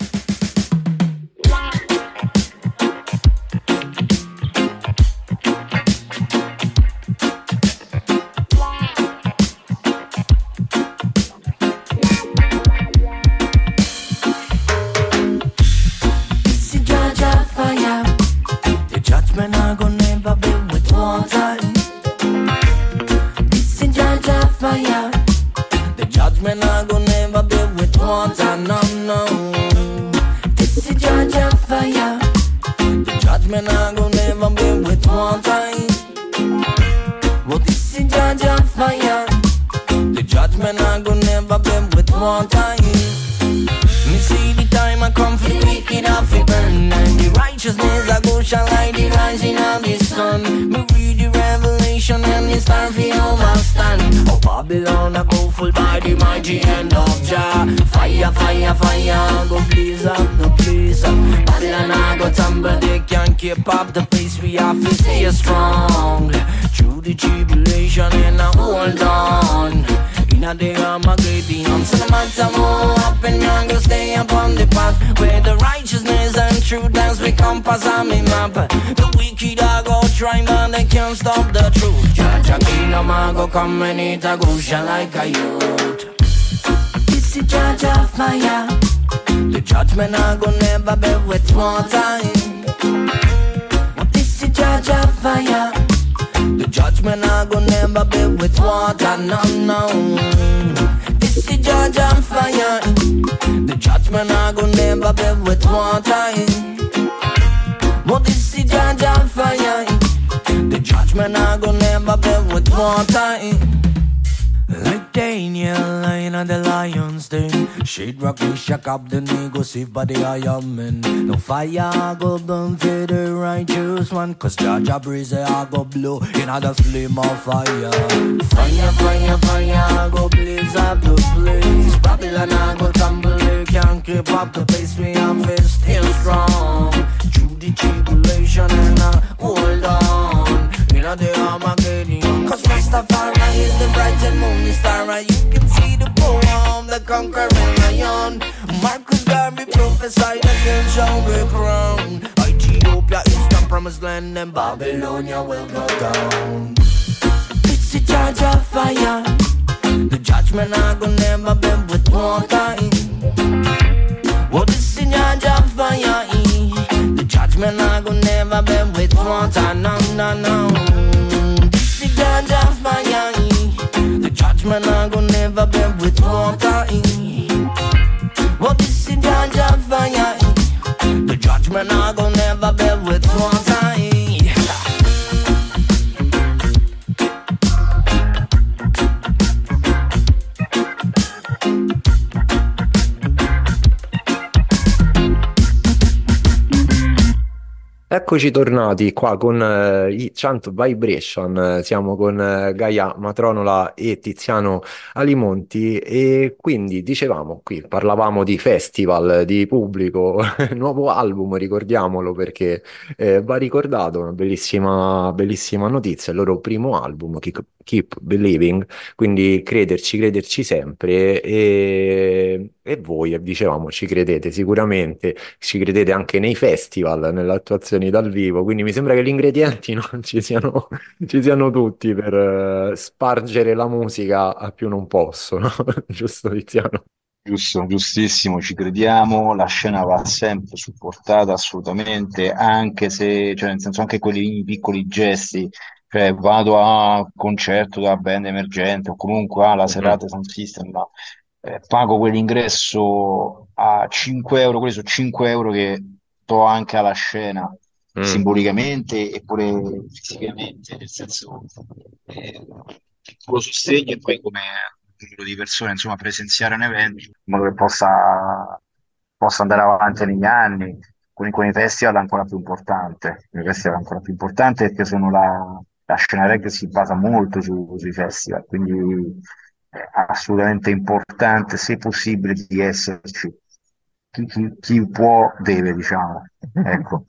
This is Jaja fire. The judgment I go never be with water. This is Jaja fire. The judgment I go never be with water. No, no. This is Jaja fire. The judgment I go never be with water. Well, this is Jaja fire. The judgment I go never be with water. Me see the time I come for the wicked off it burn, and the righteousness I go shine like the rising of the sun. Me read the revelation and it's time for overstand. Oh, Babylon I go full by the mighty hand of Jah. Fire, fire, fire, go blaze up the place. Babylon I go tumble, they can't keep up the pace. We have to stay strong through the tribulation and I hold on. In a day I'm a great deal, so no matter what happen, I'm gonna stay upon the path where the righteousness and truth dance we compass on me map. The wicked I go try, but they can't stop the truth. Jaja kingdom I go come and it a go shine like a youth. This is Jaja fire. The judgment I go never be with water. This is Jaja fire. The judgment I go never be with water, no, no. This is Jaja fire. The judgment I go never be with water. But this is Jaja fire. The judgment I go never be with water. Like Daniel, lion of the lion's den. Shade rock, we shack up the nego, save by the Iron Man. No fire go burn for the righteous one, cause Jaja breeze I go blow in the flame of fire. Fire, fire, fire, go blaze up the place. Babylon I go tumble, they can't keep up the pace. Me have it still strong through the tribulation and I hold on. The Armageddon, cause Rastafari is the bright and morning star, and you can see the poem, the conquering lion. Marcus Garvey prophesied that hill shall be crowned. Ethiopia is the promised land, and Babylonia will go down. It's the charge of fire. The judgment I go never be with water. What is the charge of fire? The judgment I go never be with water. No, no, no. The ganja fire. The judgment I go never be with water. What is the ganja fire? The judgment I go never be with water. Eccoci tornati qua con i Chant Vibration, siamo con Gaia Matronola e Tiziano Alimonti e quindi dicevamo qui, parlavamo di festival, di pubblico, nuovo album, ricordiamolo perché va ricordato, una bellissima, bellissima notizia, il loro primo album, Keep Believing, quindi crederci sempre e voi, dicevamo, ci credete sicuramente, ci credete anche nei festival, nelle attuazioni dal vivo, quindi mi sembra che gli ingredienti non ci siano tutti per spargere la musica a più non posso, no? Giusto, Tiziano? Giusto, giustissimo, ci crediamo, la scena va sempre supportata assolutamente, anche se, cioè nel senso anche quelli piccoli gesti, cioè vado a concerto da band emergente o comunque alla Mhm. serata Sound System, ma pago quell'ingresso a 5 euro, quelli sono 5 euro che do anche alla scena, Mm. simbolicamente e pure fisicamente, nel senso piccolo sostegno e poi come numero di persone, insomma, presenziare un evento in modo che possa andare avanti negli anni. Con i festival è ancora più importante, con i festival è ancora più importante perché sono la scena reggae si basa molto sui festival, quindi è assolutamente importante, se possibile, di esserci. Chi può deve, diciamo. Ecco.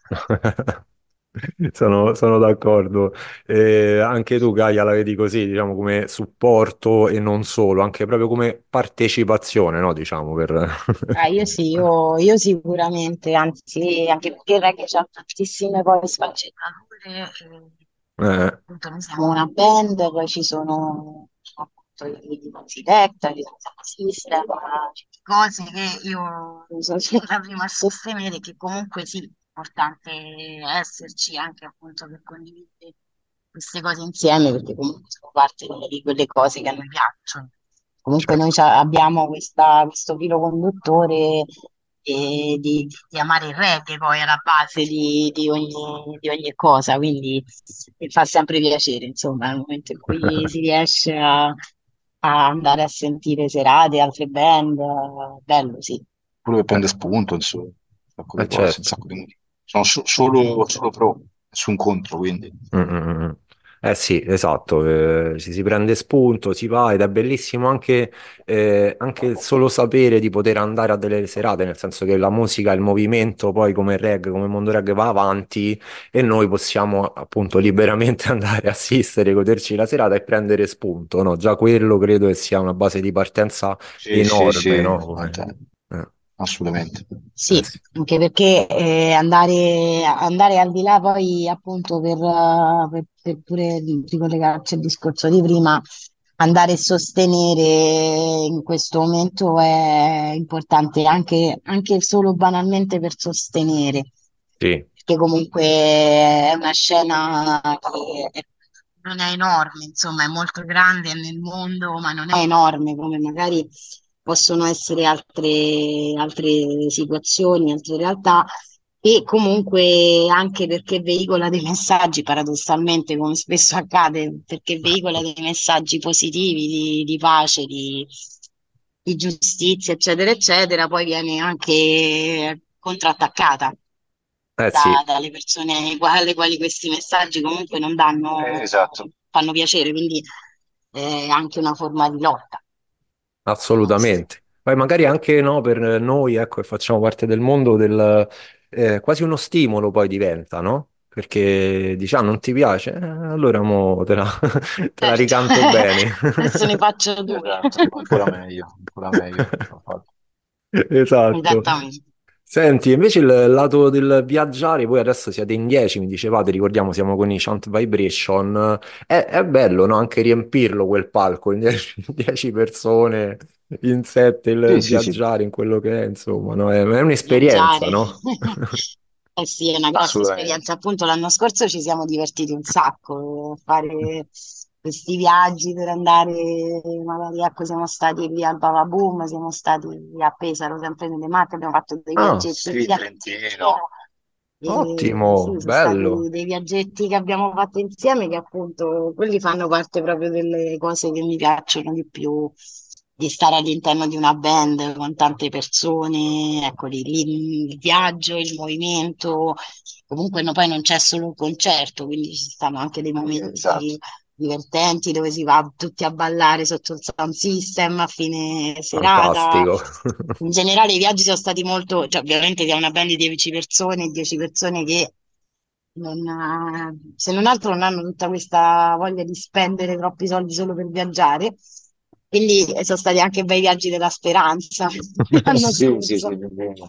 Sono d'accordo. Anche tu, Gaia, la vedi così, diciamo, come supporto e non solo, anche proprio come partecipazione, no? Diciamo, per... Io sì, io sicuramente, anzi, anche perché il reggae c'ha tantissime poi sfaccettature. Eh, Appunto, noi siamo una band, poi ci sono appunto i Maxi Tecta, i Sound System, cose che io sono la prima a sostenere che comunque sì, è importante esserci anche appunto per condividere queste cose insieme, perché comunque sono parte di quelle cose che a noi piacciono. Comunque noi certo. abbiamo questo filo conduttore di amare il reggae poi alla base di ogni cosa, quindi mi fa sempre piacere, insomma, nel momento in cui si riesce a andare a sentire serate, altre band, bello, sì. Quello che prende spunto, insomma, un sacco di cose, un Certo. sacco di... Sono solo pro, nessun contro, quindi. Mm, mm, mm. Eh sì, esatto, si prende spunto, si va ed è bellissimo anche il solo sapere di poter andare a delle serate, nel senso che la musica, il movimento, poi come il reggae, come il mondo reggae va avanti e noi possiamo appunto liberamente andare a assistere, goderci la serata e prendere spunto, no? Già quello credo che sia una base di partenza Sì, sì, enorme, sì, no? Eh, Sì, sì. anche perché andare al di là poi appunto per pure ricollegarci al discorso di prima, andare a sostenere in questo momento è importante anche solo banalmente per sostenere, Sì, perché comunque è una scena non è enorme, insomma, è molto grande nel mondo, ma non è enorme come magari possono essere altre situazioni, altre realtà. E comunque anche perché veicola dei messaggi, paradossalmente, come spesso accade, perché veicola dei messaggi positivi di pace, di giustizia, eccetera, eccetera, poi viene anche contrattaccata Eh sì, dalle persone alle quali questi messaggi comunque non danno, Esatto. fanno piacere, quindi è anche una forma di lotta. assolutamente. Poi magari anche no, per noi, ecco, che facciamo parte del mondo del quasi uno stimolo poi diventa, no? Perché dici, ah, non ti piace? Allora mo te la, te la Certo, ricanto bene. adesso ne faccio due. Esatto, ancora meglio, ancora meglio. Esatto. Esattamente. Senti, invece il lato del viaggiare, voi adesso siete in 10, mi dicevate, ricordiamo, siamo con i Chant Vibration. È bello, no? Anche riempirlo quel palco in 10, 10 persone in sette, il Sì, sì, sì, viaggiare in quello che è, insomma, no? È un'esperienza, Viaggiare. no? Eh sì, è una grossa assolutamente. esperienza. Appunto, l'anno scorso ci siamo divertiti un sacco a fare questi viaggi per andare, magari ecco, siamo stati lì al Bavaboom, siamo stati a Pesaro, sempre nelle Marche, abbiamo fatto dei Ah, viaggetti Sì, sia in Trentino. Trentino. E ottimo, sì, sono bello. stati dei viaggetti che abbiamo fatto insieme, che appunto quelli fanno parte proprio delle cose che mi piacciono di più, di stare all'interno di una band con tante persone, ecco lì il viaggio, il movimento, comunque poi non c'è solo un concerto, quindi ci stanno anche dei Esatto. momenti divertenti dove si va tutti a ballare sotto il sound system a fine serata. Fantastico. In generale i viaggi sono stati molto, cioè ovviamente siamo una band di 10 persone che se non altro non hanno tutta questa voglia di spendere troppi soldi solo per viaggiare. Quindi sono stati anche bei viaggi della speranza l'anno Sì, sì, scorso, sì, nemmeno.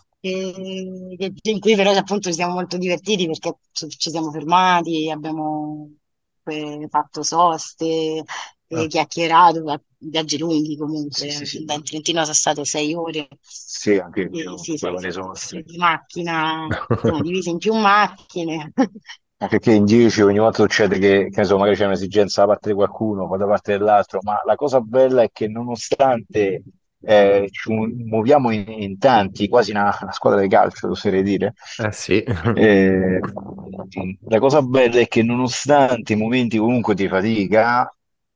in cui però appunto ci siamo molto divertiti perché ci siamo fermati, abbiamo fatto soste, Ah, chiacchierato, viaggi lunghi Sì, comunque, sì, sì. da Trentino sono state 6 ore. Sì, anche il E mio, sì, poi sei, con le sei soste. di macchina, siamo divisi in più macchine. Perché in 10 ogni volta succede che ne so, magari c'è un'esigenza da parte di qualcuno, poi da parte dell'altro, ma la cosa bella è che nonostante muoviamo in tanti, quasi una squadra di calcio, oserei dire, eh sì, eh, la cosa bella è che nonostante i momenti comunque di fatica,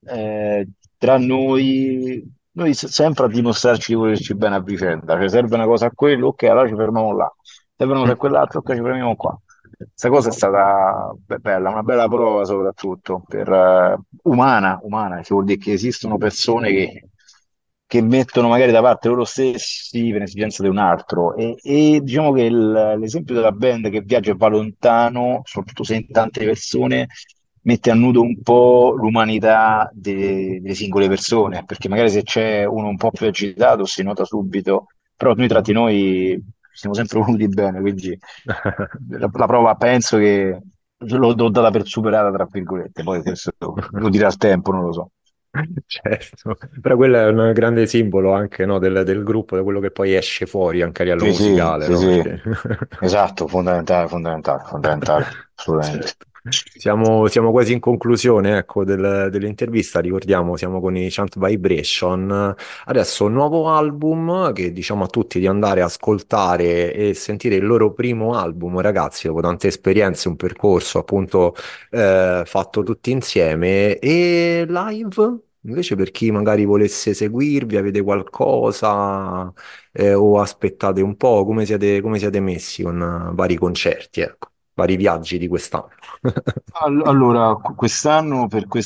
tra noi sempre a dimostrarci di volerci bene a vicenda, cioè serve una cosa a quello, ok, allora ci fermiamo là, serve una cosa a quell'altro, ok, ci fermiamo qua. Questa cosa è stata bella, una bella prova soprattutto umana, che vuol dire che esistono persone che mettono magari da parte loro stessi per esigenza di un altro. E diciamo che l'esempio della band che viaggia e va lontano, soprattutto se in tante persone, mette a nudo un po' l'umanità delle singole persone, perché magari se c'è uno un po' più agitato si nota subito, però noi tra di noi siamo sempre voluti bene, quindi la prova penso che l'ho data per superata, tra virgolette, poi questo lo dirà il tempo, non lo so. certo. Però quello è un grande simbolo anche, no, del gruppo, di quello che poi esce fuori anche a livello Sì, sì, musicale, sì, no? sì, Cioè- esatto, fondamentale, fondamentale, fondamentale, assolutamente. Certo. Siamo quasi in conclusione, ecco, dell'intervista. Ricordiamo, siamo con i Chant Vibration. Adesso un nuovo album che diciamo a tutti di andare a ascoltare e sentire il loro primo album, ragazzi, dopo tante esperienze, un percorso appunto fatto tutti insieme. E live, invece, per chi magari volesse seguirvi, avete qualcosa o aspettate un po', come siete messi con vari concerti, ecco, vari viaggi di quest'anno? Allora, quest'anno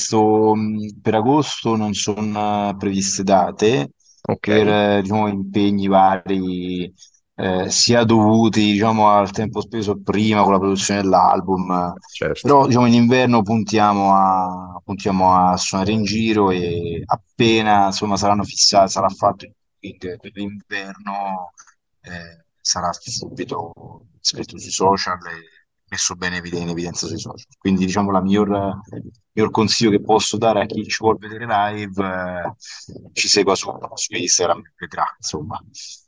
per agosto non sono previste date Ok, per diciamo, impegni vari, sia dovuti diciamo, al tempo speso prima con la produzione dell'album, certo. però diciamo, in inverno puntiamo a suonare in giro e appena insomma, saranno fissati, sarà fatto il booking per l'inverno, sarà subito scritto sui social e messo bene in evidenza sui social. Quindi, diciamo, miglior consiglio che posso dare a chi ci vuole vedere live, ci segua su Instagram, vedrà, insomma,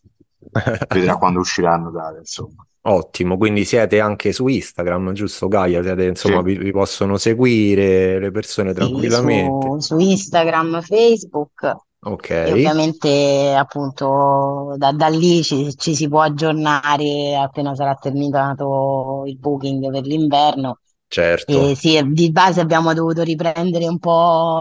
vedrà quando usciranno date, insomma. Ottimo, quindi siete anche su Instagram, giusto Gaia? Siete, Sì, insomma, vi possono seguire le persone Sì, tranquillamente. su Instagram, Facebook. Ok, e ovviamente appunto da lì ci si può aggiornare appena sarà terminato il booking per l'inverno. E certo. sì, di base abbiamo dovuto riprendere un po'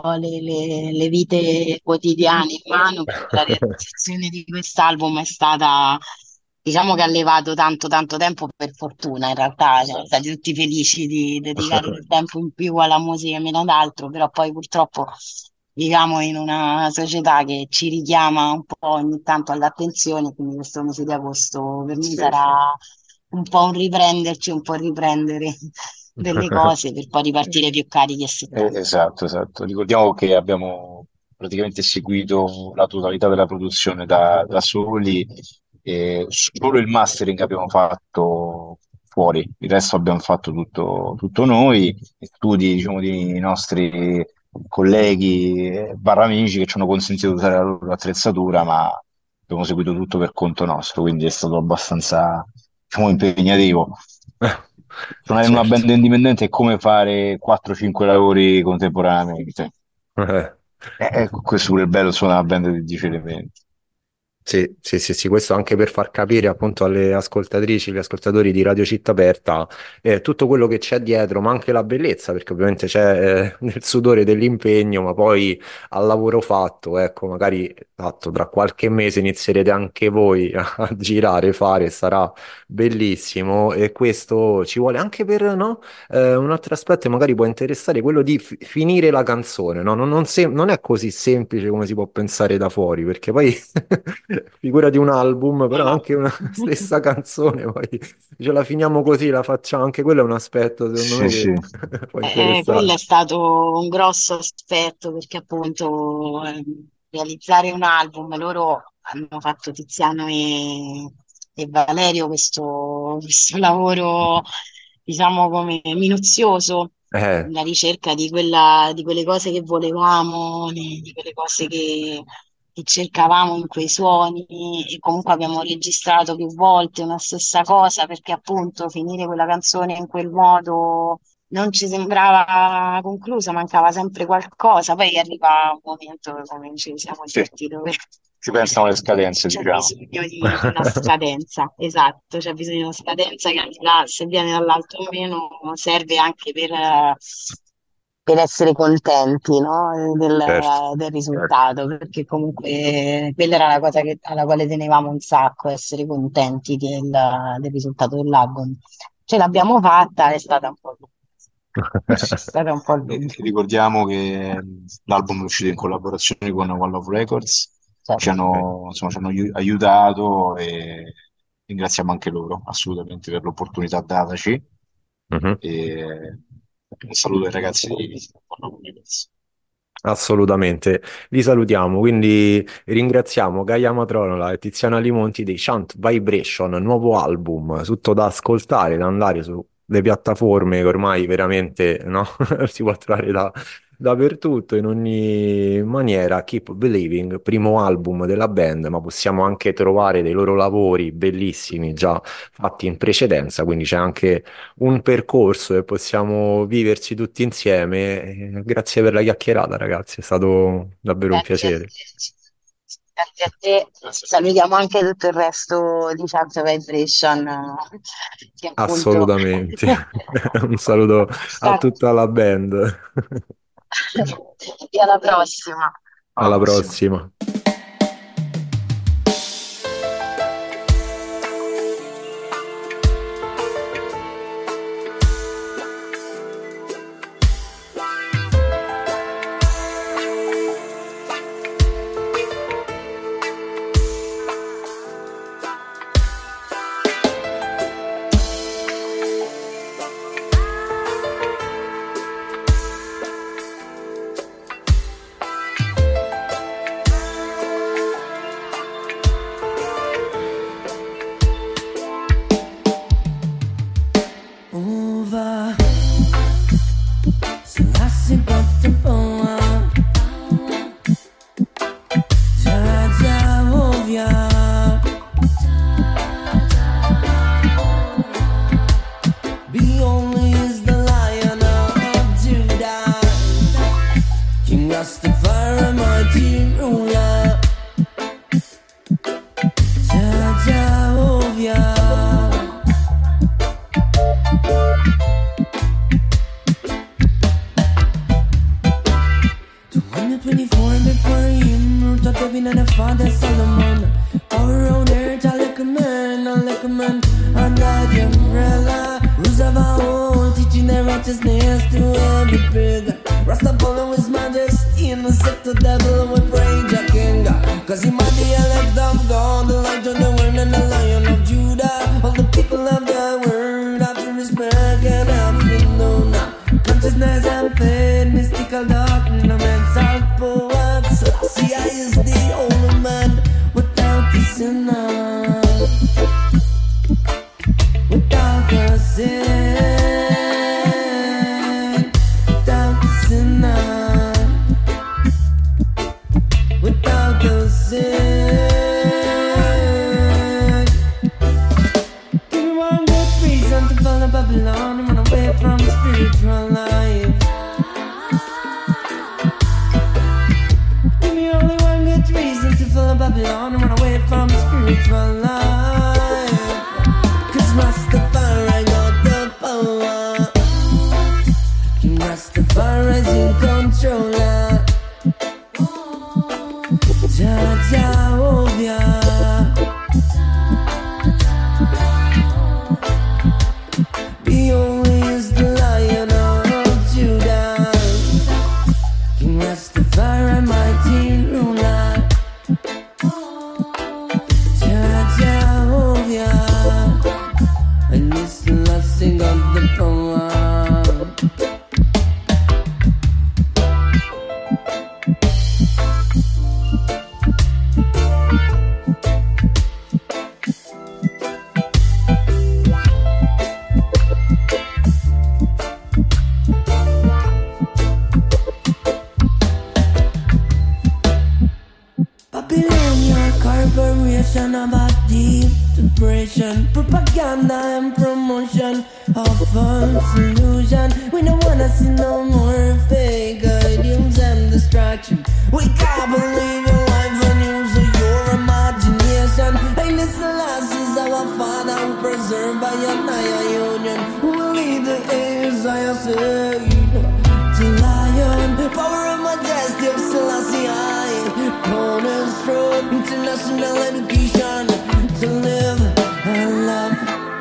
le vite quotidiane in mano, perché la realizzazione di quest'album è stata, diciamo che ha levato tanto tanto tempo per fortuna, in realtà siamo stati tutti felici di dedicare del tempo in più alla musica e meno ad altro, però poi purtroppo viviamo in una società che ci richiama un po' ogni tanto all'attenzione, quindi questo mese di agosto per me Sì, sì. sarà un po' un riprenderci, un po' riprendere delle cose per poi ripartire più carichi a settembre. Esatto, esatto. Ricordiamo che abbiamo praticamente seguito la totalità della produzione da soli e solo il mastering abbiamo fatto fuori, il resto abbiamo fatto tutto noi, e studi, diciamo, di nostri colleghi barra amici che ci hanno consentito di usare la loro attrezzatura, ma abbiamo seguito tutto per conto nostro, quindi è stato abbastanza, diciamo, impegnativo. Suonare in una Certo. band indipendente è come fare 4-5 lavori contemporaneamente. Eh. Questo pure è bello, suona una band di elementi. Sì, sì, sì, sì, questo anche per far capire appunto alle ascoltatrici, agli ascoltatori di Radio Città Aperta tutto quello che c'è dietro, ma anche la bellezza, perché ovviamente c'è nel sudore dell'impegno, ma poi al lavoro fatto, ecco, magari esatto, tra qualche mese inizierete anche voi a girare, fare, sarà bellissimo e questo ci vuole anche per, no? Un altro aspetto che magari può interessare è quello di finire la canzone, no? Non è così semplice come si può pensare da fuori, perché poi figurati un album, No, però no. anche una stessa canzone, poi ce la finiamo così, la facciamo, anche quello è un aspetto secondo me Sì, che sì. può Quello interessare. è stato un grosso aspetto perché appunto realizzare un album, loro hanno fatto Tiziano e Valerio questo lavoro, diciamo, come minuzioso, Eh, la ricerca di quelle cose che volevamo, di quelle cose che cercavamo in quei suoni e comunque abbiamo registrato più volte una stessa cosa perché appunto finire quella canzone in quel modo non ci sembrava conclusa, mancava sempre qualcosa. Poi arriva un momento, come ci siamo Sì, detti, dove si pensano alle scadenze, c'è diciamo. bisogno di una scadenza, esatto, c'è bisogno di una scadenza che anche là, se viene dall'alto o meno, serve anche per essere contenti, no? certo. Del risultato, perché comunque quella era la cosa alla quale tenevamo un sacco, essere contenti del risultato dell'album. Ce l'abbiamo fatta, è stata un po' lunga. È stata un po' lunga. Ricordiamo che l'album è uscito in collaborazione con One Love Records, ci Certo. Ok. hanno, insomma, ci hanno aiutato e ringraziamo anche loro assolutamente per l'opportunità dataci Mhm. e un saluto ai ragazzi di One Love Records. Assolutamente, li salutiamo, quindi ringraziamo Gaia Matronola e Tiziana Limonti dei Chant Vibration, nuovo album, tutto da ascoltare, da andare sulle piattaforme che ormai veramente no? Si può trovare dappertutto, in ogni maniera. Keep Believing, primo album della band, ma possiamo anche trovare dei loro lavori bellissimi già fatti in precedenza, quindi c'è anche un percorso e possiamo viverci tutti insieme. Grazie per la chiacchierata, ragazzi, è stato davvero un Grazie a piacere. te. Grazie a te. Salutiamo anche tutto il resto di Chance Vibration, che appunto Assolutamente. Un saluto a sta. tutta la band. E alla prossima. Alla Alla prossima. prossima. Uva, se lasci quanto boa, già già ovvia. Be only is the Lion of Judah, King Rastafari, mighty ruler. king and the father Solomon. All around earth, I like a man, under the umbrella. Rules of our own, teaching their righteousness to every pagan. Rasta follow his majesty and the sick to devil we praise your king. Cause he might be elect of God, the light of the world and the lion of Judah. All the people of the world have to respect and have to know now. Consciousness and faith, mystical documents, all poets. See, I is the only man without the sinner, without the sin, without the sinner, without the sin. Give me one good reason to follow Babylon and run away from spiritual life. Give me only one good reason to follow Babylon and run away from spiritual life. Cause Rastafari got the power. King Rastafari's in control. Jah Jehovah, he only is the Lion of Judah. King Rastafari, mighty ruler. Jah Jehovah, and this blessing of the power. Babylonian corporation about deep depression, propaganda and promotion of false illusion. We don't wanna see no more fake ideals and distraction. We can't believe in life and use of your imagination. And this last is our Father who preserve by your union, who will lead the heirs, I say, to lion, power and majesty of Selassie I. Cornerstone, international education, to live and love,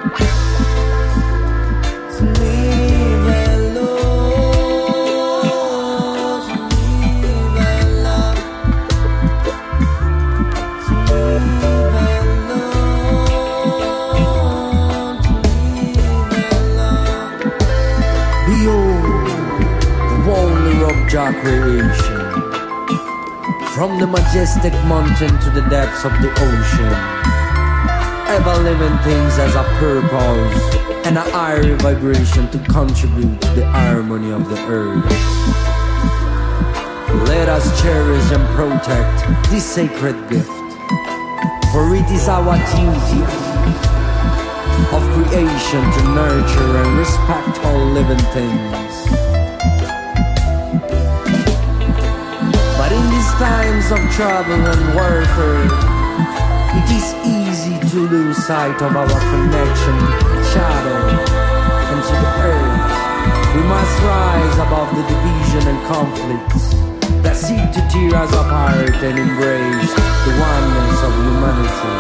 to live and love, to live and love, to live and love, to live and love. Behold, the wonder of Jah creation. From the majestic mountain to the depths of the ocean, ever living things as a purpose and a higher vibration to contribute to the harmony of the earth. Let us cherish and protect this sacred gift, for it is our duty of creation to nurture and respect all living things. But in these times of trouble and warfare, it is easy to lose sight of our connection to each other and to the earth. We must rise above the division and conflicts that seek to tear us apart and embrace the oneness of humanity.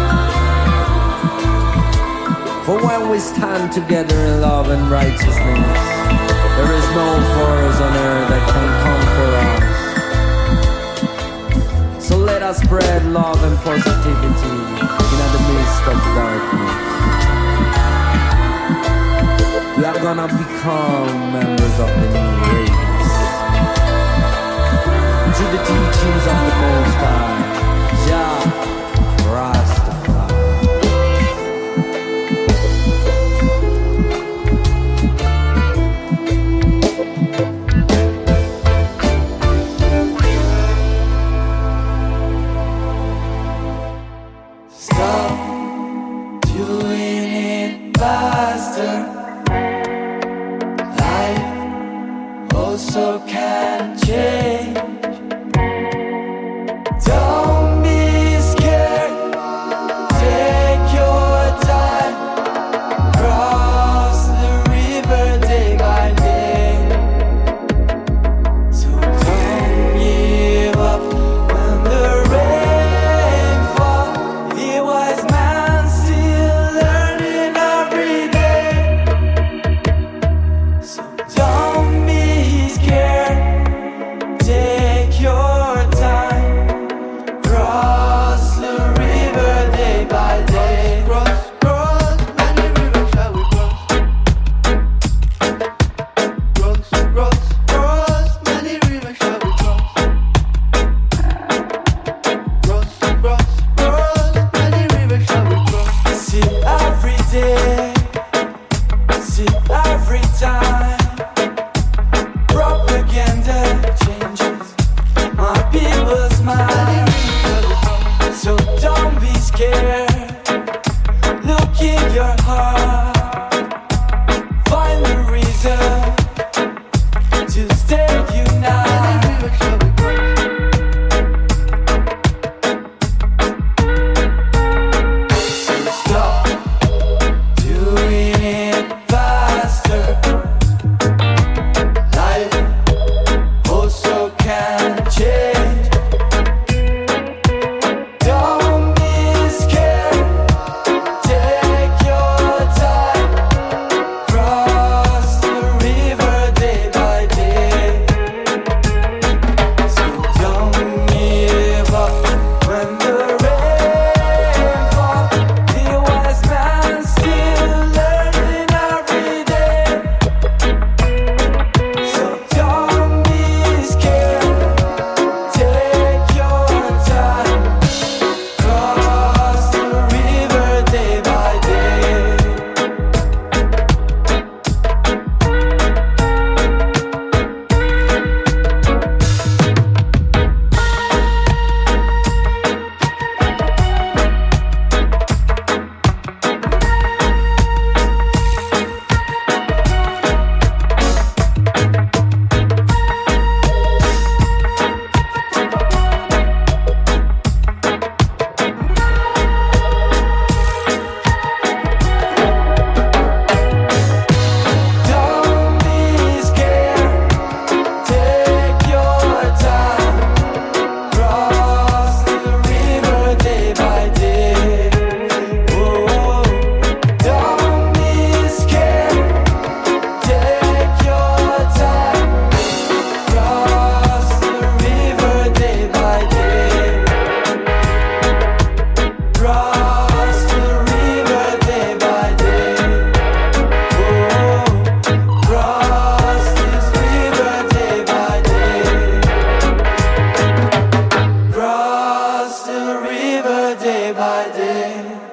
For when we stand together in love and righteousness, there is no force on earth that can conquer us. So let us spread love and positivity in the midst of darkness. We are gonna become members of the new race, to the teachings of the Most High, Jah Rastafari. Stop doing it faster. Life also can change. Don't be scared. Take your time. Cross the river day by day. So don't give up when the rain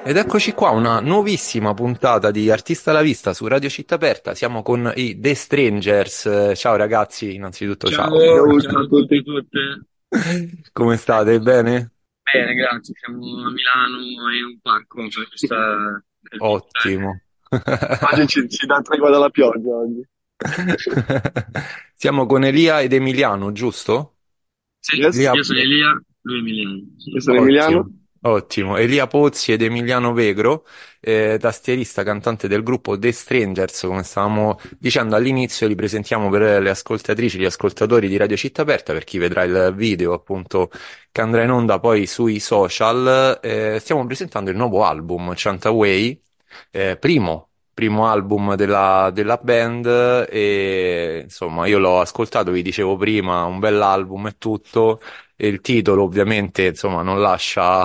Ed eccoci qua, una nuovissima puntata di Artista alla Vista su Radio Città Aperta. Siamo con i The Strangers. Ciao ragazzi, innanzitutto ciao. Ciao, ciao a tutti e tutte. Come state? Bene? Bene, grazie. Siamo a Milano in un parco per questa Ottimo. Oggi ci dà tregua dalla pioggia oggi. Siamo con Elia ed Emiliano, giusto? Sì, Yes, Elia... io sono Elia, lui è Emiliano. io sono Ottimo, Emiliano. ottimo. Elia Pozzi ed Emiliano Vegro, tastierista, cantante del gruppo The Strangers, come stavamo dicendo all'inizio, li presentiamo per le ascoltatrici, gli ascoltatori di Radio Città Aperta, per chi vedrà il video appunto che andrà in onda poi sui social. Stiamo presentando il nuovo album, Chantaway, primo album della band e insomma io l'ho ascoltato, vi dicevo prima, un bell'album e tutto. E il titolo ovviamente insomma non lascia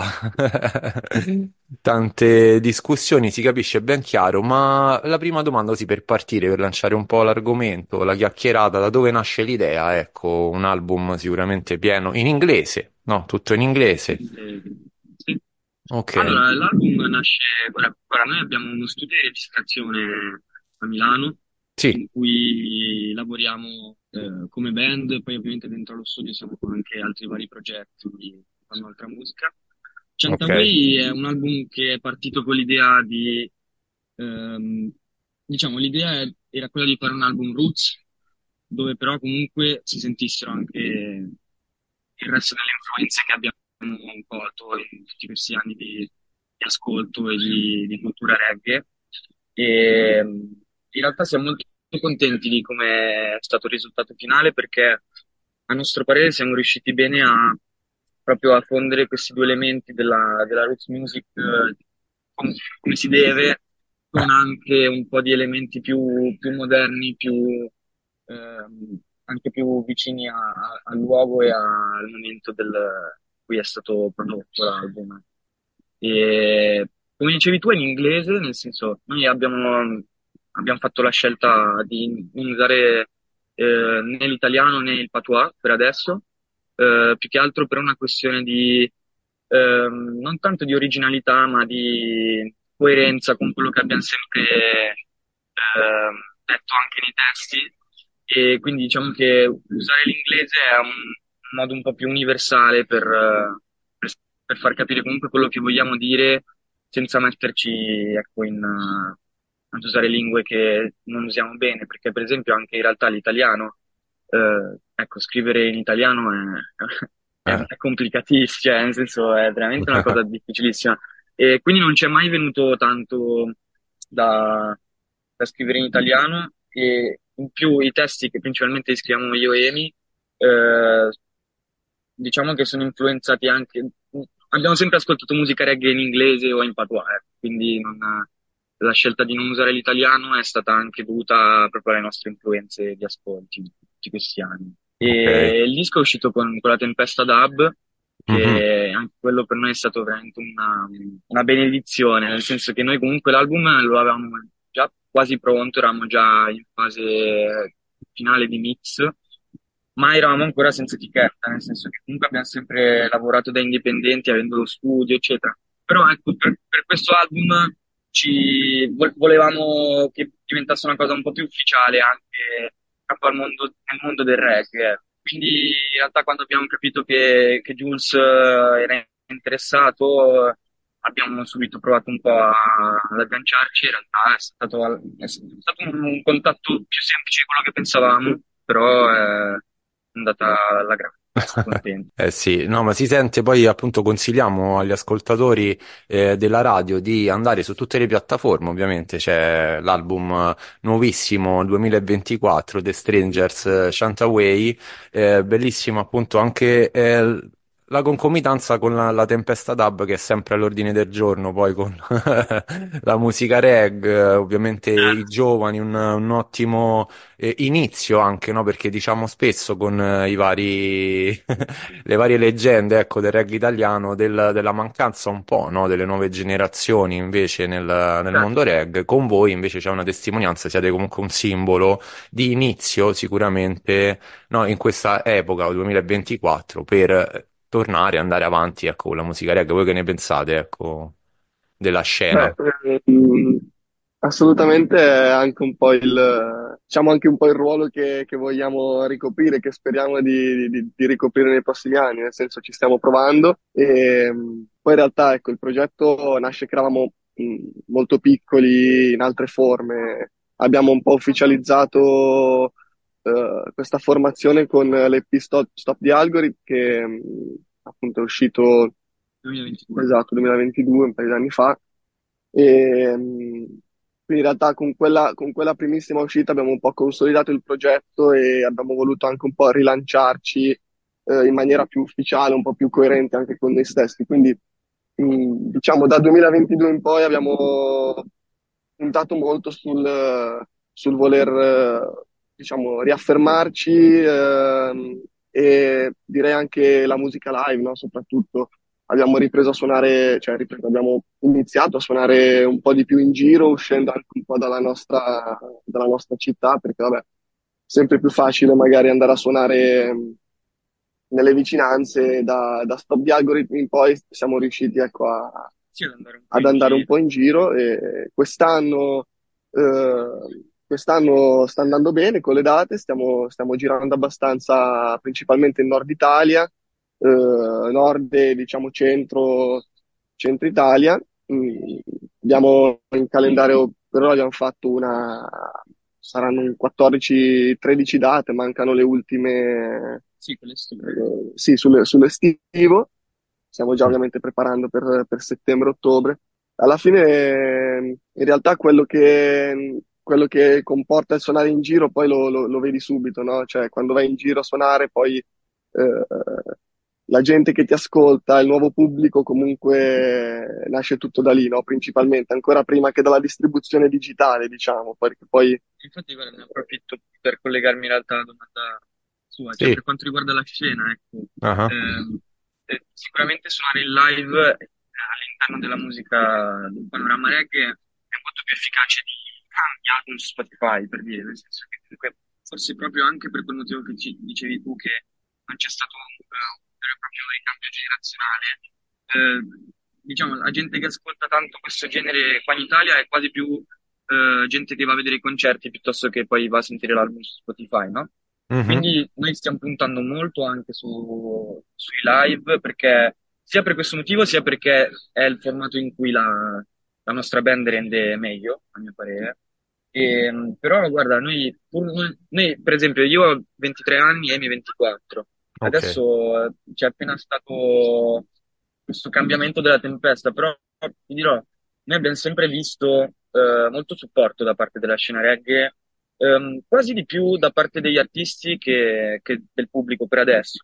tante discussioni, si capisce ben chiaro, ma la prima domanda così per partire, per lanciare un po' l'argomento, la chiacchierata, da dove nasce l'idea? Ecco, un album sicuramente pieno in inglese, no? Tutto in inglese. Sì. Ok, Allora, l'album nasce, ora noi abbiamo uno studio di registrazione a Milano sì, in cui lavoriamo come band, poi ovviamente dentro lo studio siamo con anche altri vari progetti che fanno altra musica. ok, Chantaway è un album che è partito con l'idea di, ehm, diciamo, era quella di fare un album roots, dove però comunque si sentissero anche il resto delle influenze che abbiamo colto in tutti questi anni di ascolto e di cultura reggae. E in realtà siamo molto contenti di come è stato il risultato finale perché a nostro parere siamo riusciti bene a proprio a fondere questi due elementi della roots music come si deve, con anche un po' di elementi più moderni, anche più vicini al luogo e al momento in cui è stato prodotto l'album. E come dicevi tu, è in inglese, nel senso, abbiamo fatto la scelta di non usare né l'italiano né il patois per adesso, più che altro per una questione di non tanto di originalità, ma di coerenza con quello che abbiamo sempre detto anche nei testi. E quindi diciamo che usare l'inglese è un modo un po' più universale per far capire comunque quello che vogliamo dire senza metterci, ecco, ad usare lingue che non usiamo bene, perché per esempio anche in realtà l'italiano, ecco, scrivere in italiano eh, è complicatissimo, cioè, nel senso è veramente una cosa difficilissima. E quindi non ci è mai venuto tanto da scrivere in italiano e in più i testi che principalmente scriviamo io e Emi, eh, diciamo che sono influenzati anche. Abbiamo sempre ascoltato musica reggae in inglese o in patois, quindi la scelta di non usare l'italiano è stata anche dovuta proprio alle nostre influenze di ascolti di tutti questi anni. ok. E il disco è uscito con la Tempesta Dub, Mhm. che anche quello per noi è stato veramente una benedizione, nel senso che noi comunque l'album lo avevamo già quasi pronto, eravamo già in fase finale di mix, ma eravamo ancora senza etichetta, nel senso che comunque abbiamo sempre lavorato da indipendenti, avendo lo studio, eccetera. Però ecco, per questo album volevamo che diventasse una cosa un po' più ufficiale anche proprio nel mondo del reggae. Quindi in realtà quando abbiamo capito che Jules era interessato, abbiamo subito provato un po' ad agganciarci. In realtà è stato un contatto più semplice di quello che pensavamo, però è andata alla grande, sono contento. Eh sì, no, ma si sente poi appunto consigliamo agli ascoltatori della radio di andare su tutte le piattaforme, ovviamente c'è l'album nuovissimo 2024 The Strangers Chantaway, bellissimo appunto anche la concomitanza con la Tempesta Dub che è sempre all'ordine del giorno, poi con la musica reggae, ovviamente i giovani, un ottimo inizio anche, no? Perché diciamo spesso con i vari le varie leggende, ecco, del reggae italiano, della mancanza un po', no? Delle nuove generazioni invece nel mondo Certo. reggae. Con voi invece c'è una testimonianza, siete comunque un simbolo di inizio sicuramente, no? In questa epoca, 2024, per tornare, andare avanti, ecco, con la musica reggae. Voi che ne pensate, ecco, della scena. Ehm, assolutamente è anche un po' diciamo anche un po' il ruolo che vogliamo ricoprire, che speriamo di ricoprire nei prossimi anni, nel senso ci stiamo provando e poi in realtà ecco il progetto nasce che eravamo molto piccoli in altre forme, abbiamo un po' ufficializzato questa formazione con l'EP Stop the Algorithm che appunto è uscito 2022. esatto 2022, un paio di anni fa e, quindi in realtà con quella primissima uscita abbiamo un po' consolidato il progetto e abbiamo voluto anche un po' rilanciarci in maniera più ufficiale, un po' più coerente anche con noi stessi. Quindi diciamo da 2022 in poi abbiamo puntato molto sul voler diciamo riaffermarci e direi anche la musica live, no? Soprattutto abbiamo ripreso a suonare, cioè abbiamo iniziato a suonare un po' di più in giro, uscendo anche un po' dalla nostra città, perché vabbè, sempre più facile magari andare a suonare nelle vicinanze, da Stop the Algorithm in poi siamo riusciti ecco, Sì, ad andare un po' ad in andare un giro. po' in giro e quest'anno sta andando bene con le date, stiamo girando abbastanza, principalmente in Nord Italia, nord e diciamo centro Italia. Mm, Abbiamo in calendario, però abbiamo fatto saranno un 14-13 date, mancano le ultime, Sì, questo. sì, sull'estivo. Stiamo già ovviamente preparando per settembre-ottobre. Alla fine, in realtà, quello che comporta il suonare in giro, poi lo vedi subito, no? Cioè, quando vai in giro a suonare, poi la gente che ti ascolta, il nuovo pubblico, comunque nasce tutto da lì, no? Principalmente, ancora prima che dalla distribuzione digitale, diciamo, perché poi Infatti, guarda, ne approfitto per collegarmi in realtà alla domanda sua, cioè Sì. per quanto riguarda la scena, ecco, Ah, sicuramente suonare in live all'interno della musica del panorama reggae è molto più efficace di tanti album su Spotify, per dire, nel senso che comunque forse proprio anche per quel motivo che dicevi tu, che non c'è stato un vero e proprio ricambio generazionale, diciamo, la gente che ascolta tanto questo genere qua in Italia è quasi più gente che va a vedere i concerti piuttosto che poi va a sentire l'album su Spotify, no? mhm. Quindi noi stiamo puntando molto anche sui live perché sia per questo motivo sia perché è il formato in cui la nostra band rende meglio, a mio parere. Però guarda, noi, per esempio io ho 23 anni e Amy 24. Ok. Adesso c'è appena stato questo cambiamento della tempesta, però ti dirò, noi abbiamo sempre visto molto supporto da parte della scena reggae, quasi di più da parte degli artisti che del pubblico per adesso,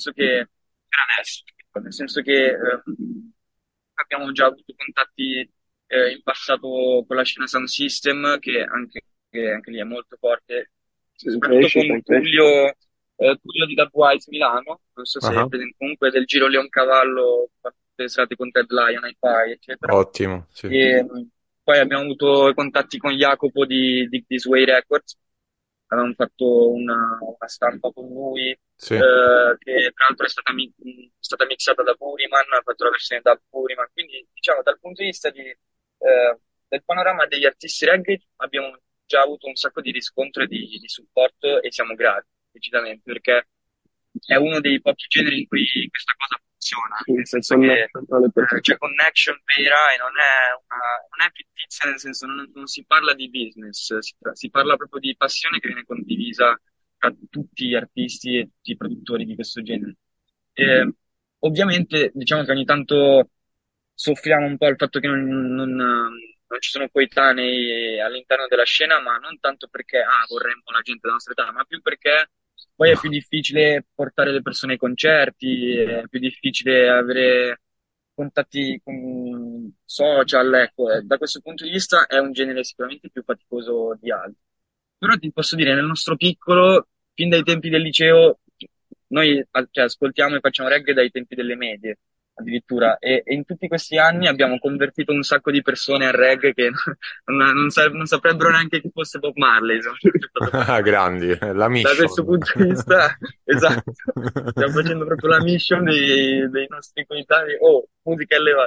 nel senso che abbiamo già avuto contatti in passato con la scena Sound System, che anche lì è molto forte, in soprattutto crescita, con in crescita. Tullio di Dubwise Milano, non so se è Ah, presente, comunque del Giro Leoncavallo, fatto tutte le serate con Ted Lion, Hi-Fi, eccetera. ottimo, sì. E poi abbiamo avuto contatti con Jacopo di This Way Records, avevamo fatto una stampa con lui, Sì. che tra l'altro è stata mixata da Buriman, ha fatto la versione da Buriman, quindi diciamo dal punto di vista del panorama degli artisti reggae abbiamo già avuto un sacco di riscontro e di supporto e siamo grati, decisamente, perché è uno dei pochi generi in cui questa cosa funziona, Sì, nel sei senso che connesso tra le persone. c'è connection vera e non è fittizia, nel senso non si parla di business, si parla proprio di passione che viene condivisa tra tutti gli artisti e tutti i produttori di questo genere. E, ovviamente, diciamo che ogni tanto soffriamo un po' il fatto che non ci sono coetanei all'interno della scena, ma non tanto perché vorremmo la gente della nostra età, ma più perché poi è più difficile portare le persone ai concerti, è più difficile avere contatti con social, ecco. Da questo punto di vista è un genere sicuramente più faticoso di altri. Però ti posso dire, nel nostro piccolo, fin dai tempi del liceo, noi cioè, ascoltiamo e facciamo reggae dai tempi delle medie, addirittura, e in tutti questi anni abbiamo convertito un sacco di persone al reggae che non saprebbero neanche chi fosse Bob Marley, insomma. C'è stato Ah, proprio- grandi, la Da questo mission. punto di vista, esatto, stiamo facendo proprio la mission dei nostri coetanei. Oh, musica elevata.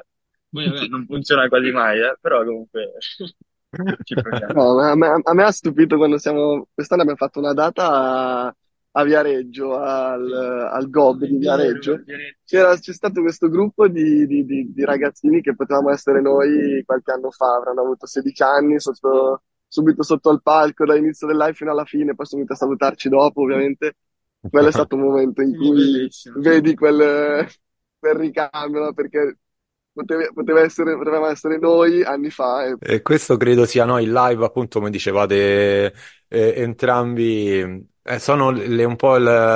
Poi vabbè, non funziona quasi mai, però comunque ci proviamo. No, a me ha stupito quando quest'anno abbiamo fatto una data a Viareggio, al Ah, GOB è di vero, Viareggio. il dialetto. C'è stato questo gruppo di ragazzini che potevamo essere noi qualche anno fa, avranno avuto 16 anni, subito sotto al palco dall'inizio del live fino alla fine, poi sono venuti a salutarci dopo, ovviamente. Quello è stato un momento in Sì, cui bellissimo. vedi quel ricambio, no? Perché potevamo essere noi anni fa e E questo credo sia no, il live, appunto, come dicevate entrambi, sono un po'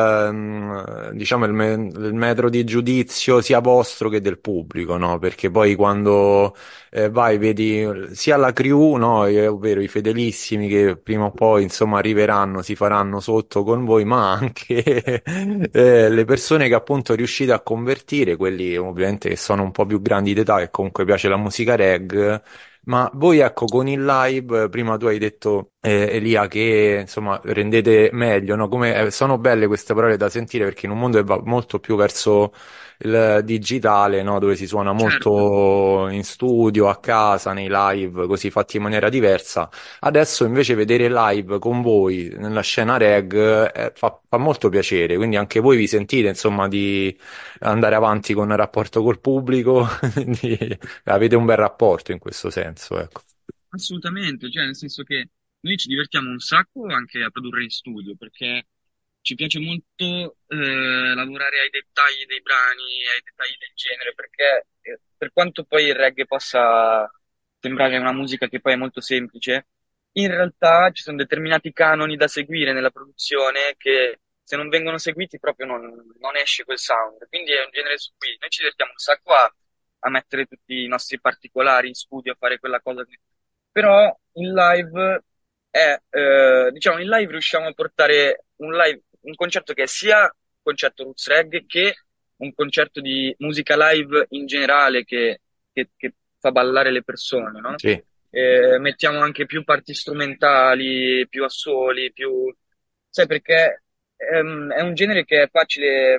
diciamo il metro di giudizio sia vostro che del pubblico, no? Perché poi quando vai, vedi sia la crew, no? Ovvero i fedelissimi che prima o poi, insomma, arriveranno, si faranno sotto con voi, ma anche le persone che appunto riuscite a convertire, quelli ovviamente che sono un po' più grandi d'età, che comunque piace la musica reggae. Ma voi ecco con il live, prima tu hai detto Elia che insomma rendete meglio, no? Come, sono belle queste parole da sentire perché in un mondo che va molto più verso il digitale, no? Dove si suona Certo. molto in studio, a casa, nei live, così fatti in maniera diversa. Adesso invece vedere live con voi nella scena reggae fa molto piacere, quindi anche voi vi sentite insomma di andare avanti con il rapporto col pubblico, avete un bel rapporto in questo senso, ecco. Assolutamente, cioè nel senso che noi ci divertiamo un sacco anche a produrre in studio, perché ci piace molto lavorare ai dettagli dei brani, ai dettagli del genere, perché per quanto poi il reggae possa sembrare una musica che poi è molto semplice, in realtà ci sono determinati canoni da seguire nella produzione che se non vengono seguiti proprio non esce quel sound. Quindi è un genere su cui noi ci divertiamo un sacco a mettere tutti i nostri particolari in studio, a fare quella cosa che però in live diciamo, in live riusciamo a portare un concerto che è sia un concerto roots reggae che un concerto di musica live in generale che fa ballare le persone, no? Sì. Mettiamo anche più parti strumentali, più assoli, più... Sai, perché è un genere che è facile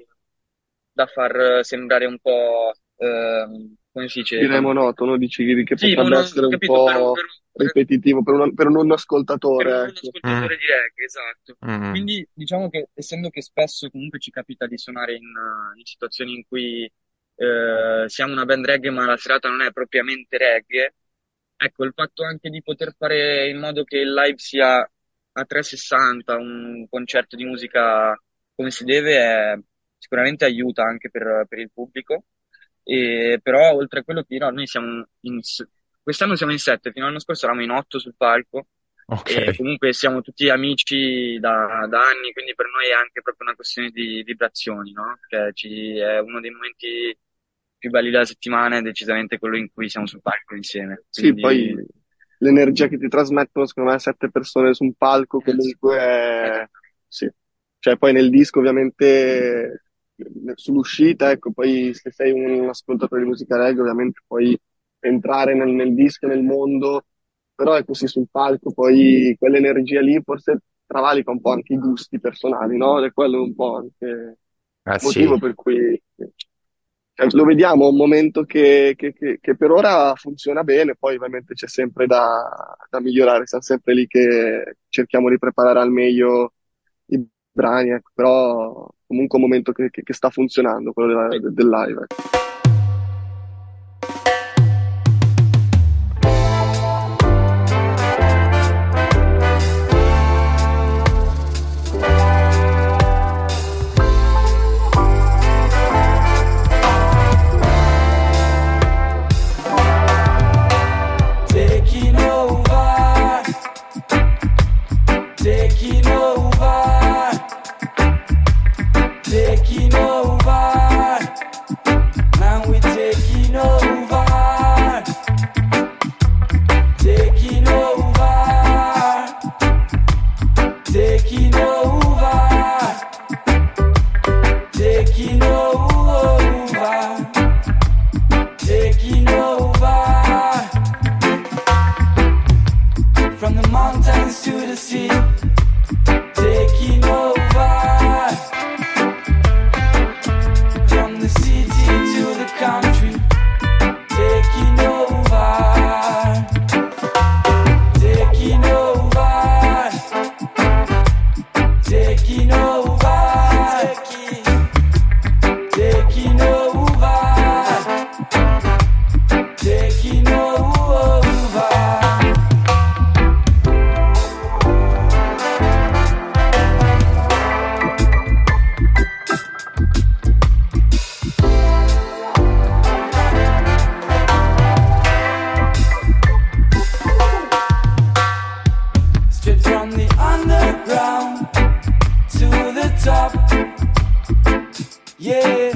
da far sembrare un po', come si dice, direi monotono, dici che sì, potrebbe essere un capito, po' ripetitivo per un non per un ascoltatore, non ecco. Mm, ascoltatore di reggae, esatto. mm, Quindi diciamo che essendo che spesso comunque ci capita di suonare in situazioni in cui siamo una band reggae ma la serata non è propriamente reggae, ecco, il fatto anche di poter fare in modo che il live sia a 360, un concerto di musica come si deve, sicuramente aiuta anche per il pubblico. Però oltre a quello che dirò, noi quest'anno siamo in 7, fino all'anno scorso eravamo in 8 sul palco e ok. comunque siamo tutti amici da anni, quindi per noi è anche proprio una questione di vibrazioni, no? È uno dei momenti più belli della settimana, è decisamente quello in cui siamo sul palco insieme. Sì, poi Quindi, l'energia che ti trasmettono, secondo me, 7 persone su un palco comunque è... Sì. Cioè, poi nel disco, ovviamente, sull'uscita, ecco, poi se sei un ascoltatore di musica reggae, ovviamente puoi entrare nel disco, nel mondo, però è così sul palco, poi quell'energia lì forse travalica un po' anche i gusti personali, no? Ed è quello un po' anche il Eh sì. motivo per cui lo vediamo, un momento che per ora funziona bene, poi ovviamente c'è sempre da migliorare, siamo sempre lì che cerchiamo di preparare al meglio i brani, ecco, però comunque è un momento che sta funzionando, quello del live. Ecco. Taking over, taking over, taking over. Yeah,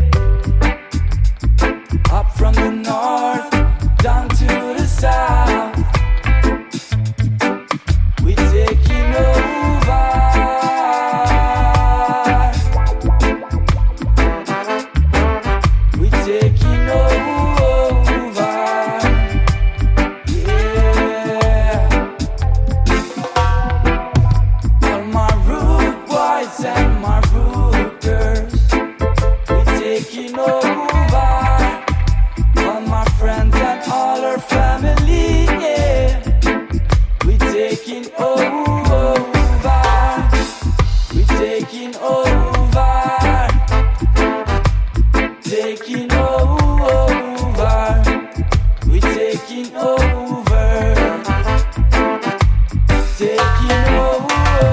up from the north down to the south, we're taking over. We're taking over. Yeah, all my rude boys and my rude girls, we're taking over. All my friends and all our family, yeah, we're taking over. We're taking over. Taking over. We're taking over. Taking over.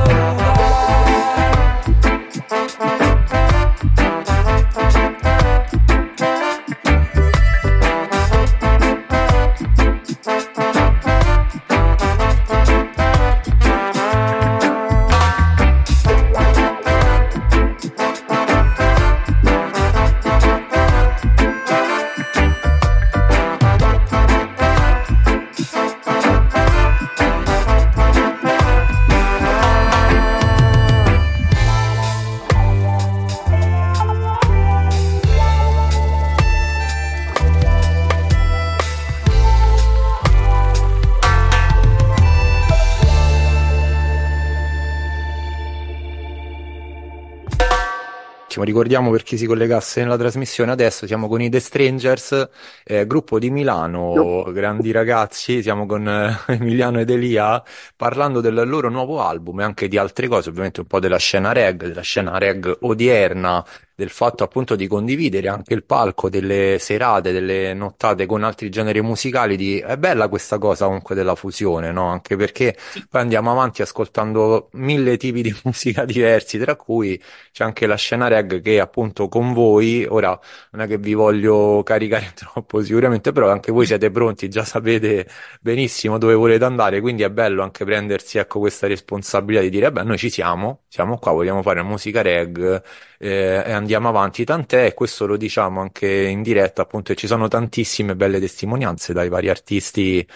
Ricordiamo per chi si collegasse nella trasmissione, adesso siamo con i The Strangers, gruppo di Milano, grandi ragazzi, siamo con Emiliano ed Elia parlando del loro nuovo album e anche di altre cose, ovviamente un po' della scena reg odierna, del fatto appunto di condividere anche il palco delle serate, delle nottate con altri generi musicali. È bella questa cosa comunque della fusione, no? Anche perché poi andiamo avanti ascoltando mille tipi di musica diversi, tra cui c'è anche la scena reg che appunto con voi, ora non è che vi voglio caricare troppo sicuramente, però anche voi siete pronti, già sapete benissimo dove volete andare, quindi è bello anche prendersi ecco questa responsabilità di dire, beh, noi siamo qua, vogliamo fare musica reg e andiamo avanti, tant'è, e questo lo diciamo anche in diretta, appunto, e ci sono tantissime belle testimonianze dai vari artisti,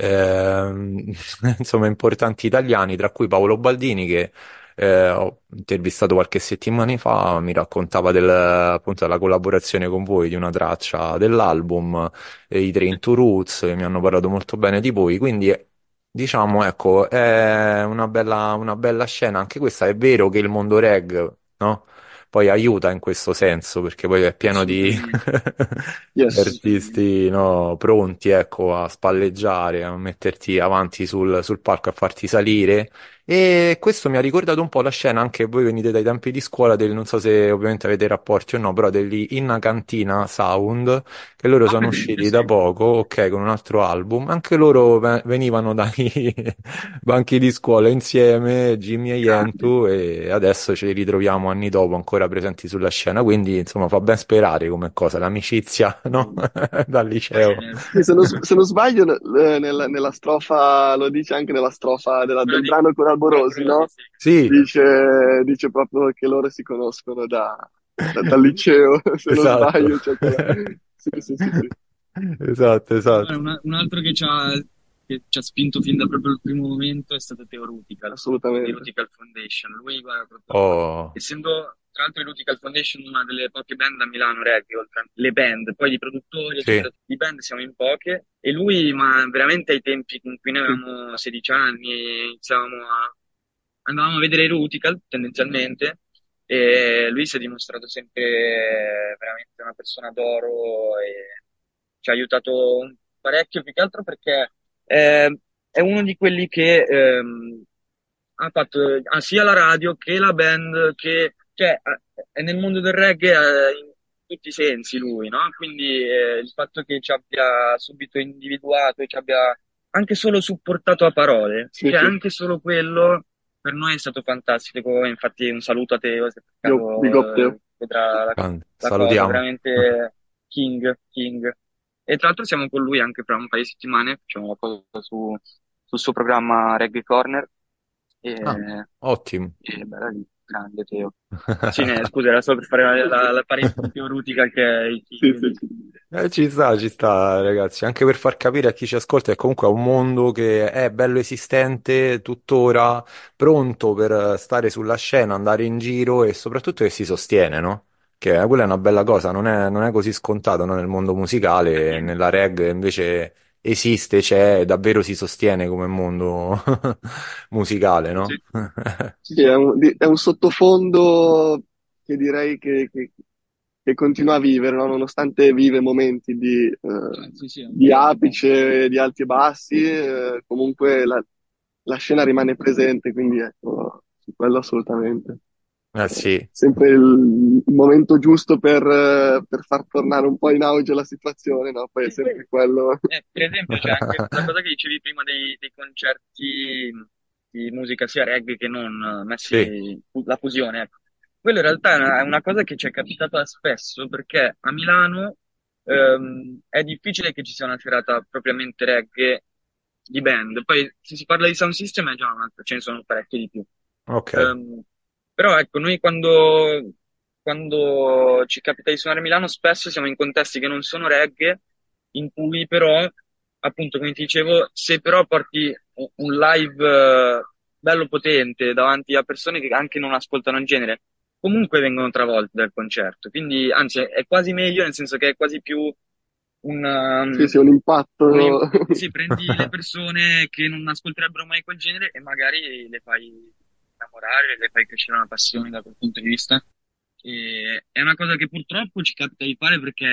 insomma, importanti italiani, tra cui Paolo Baldini, che ho intervistato qualche settimana fa, mi raccontava appunto della collaborazione con voi di una traccia dell'album, i Train to Roots, che mi hanno parlato molto bene di voi, quindi diciamo, ecco, è una bella scena, anche questa. È vero che il mondo reg, no? Poi aiuta in questo senso, perché poi è pieno di Assolutamente. di Yes. artisti, no, pronti, ecco, a spalleggiare, a metterti avanti sul palco, a farti salire. E questo mi ha ricordato un po' la scena, anche voi venite dai tempi di scuola, non so se ovviamente avete rapporti o no, però degli Inna Cantina Sound, che loro sono usciti da Sì. poco, ok, con un altro album, anche loro venivano dai banchi di scuola insieme, Jimmy e Grandi. Yentu, e adesso ce li ritroviamo anni dopo ancora presenti sulla scena, quindi insomma fa ben sperare come cosa, l'amicizia, no? Dal liceo. Sì, se non sbaglio, nella strofa, lo dice anche nella strofa Quello del di brano con Alborosi, no? Alborosi, sì. Sì, Dice proprio che loro si conoscono dal liceo, se non esatto. sbaglio. Cioè sì, sì, sì, sì, Esatto, Guarda, esatto. un altro che ci ha spinto fin da proprio il primo momento è stato Theo Rutical, di assolutamente. Rutical Foundation. Lui, guarda, proprio, Oh, essendo tra l'altro i Rutical Foundation una delle poche band a Milano reggae, oltre alle band, poi di produttori, sì, eccetera, di band siamo in poche, e lui, ma veramente ai tempi in cui noi avevamo 16 anni, andavamo a vedere i Rutical tendenzialmente, e lui si è dimostrato sempre veramente una persona d'oro e ci ha aiutato parecchio, più che altro perché è uno di quelli che ha fatto sia la radio che la band, cioè, è nel mondo del reggae in tutti i sensi lui, no? Quindi il fatto che ci abbia subito individuato e ci abbia anche solo supportato a parole, Sì, cioè sì. anche solo quello per noi è stato fantastico. Infatti un saluto a Teo, se per Big up caso Teo. vedrà grande. la cosa, Salutiamo. veramente King, King. E tra l'altro siamo con lui anche fra un paio di settimane, facciamo una cosa sul suo programma Reggae Corner. E, Ah, ottimo. bella lì. Grande Teo. Sì, scusa, era solo per fare la parentesi teorutica che è il Sì, figlio sì. di... Ci sta, ragazzi, anche per far capire a chi ci ascolta che comunque è un mondo che è bello esistente, tuttora pronto per stare sulla scena, andare in giro e soprattutto che si sostiene, no? Che quella è una bella cosa, non è così scontato, no? Nel mondo musicale, nella reggae invece esiste, c'è, e davvero si sostiene come mondo musicale, Sì, no? Sì, è un sottofondo che direi che continua a vivere, no? Nonostante vive momenti sì, sì, è un di po'... apice, di alti e bassi, comunque la scena rimane presente, quindi ecco, su quello assolutamente. Eh sì. Sempre il momento giusto per far tornare un po' in auge la situazione, no? Poi è sempre quello. Per esempio, c'è anche la cosa che dicevi prima dei concerti di musica sia reggae che non, Sì, messi la fusione, ecco. Quello in realtà è una cosa che ci è capitata spesso perché a Milano è difficile che ci sia una serata propriamente reggae di band. Poi se si parla di sound system è già ce ne sono parecchie di più. ok. Ehm, Però ecco, noi quando ci capita di suonare a Milano spesso siamo in contesti che non sono reggae, in cui però, appunto, come ti dicevo, se però porti un live bello potente davanti a persone che anche non ascoltano il genere, comunque vengono travolte dal concerto. Quindi, anzi, è quasi meglio, nel senso che è quasi più un, Sì, sì, un impatto. sì, prendi le persone che non ascolterebbero mai quel genere e magari le fai innamorare, le fai crescere una passione da quel punto di vista. E è una cosa che purtroppo ci capita di fare perché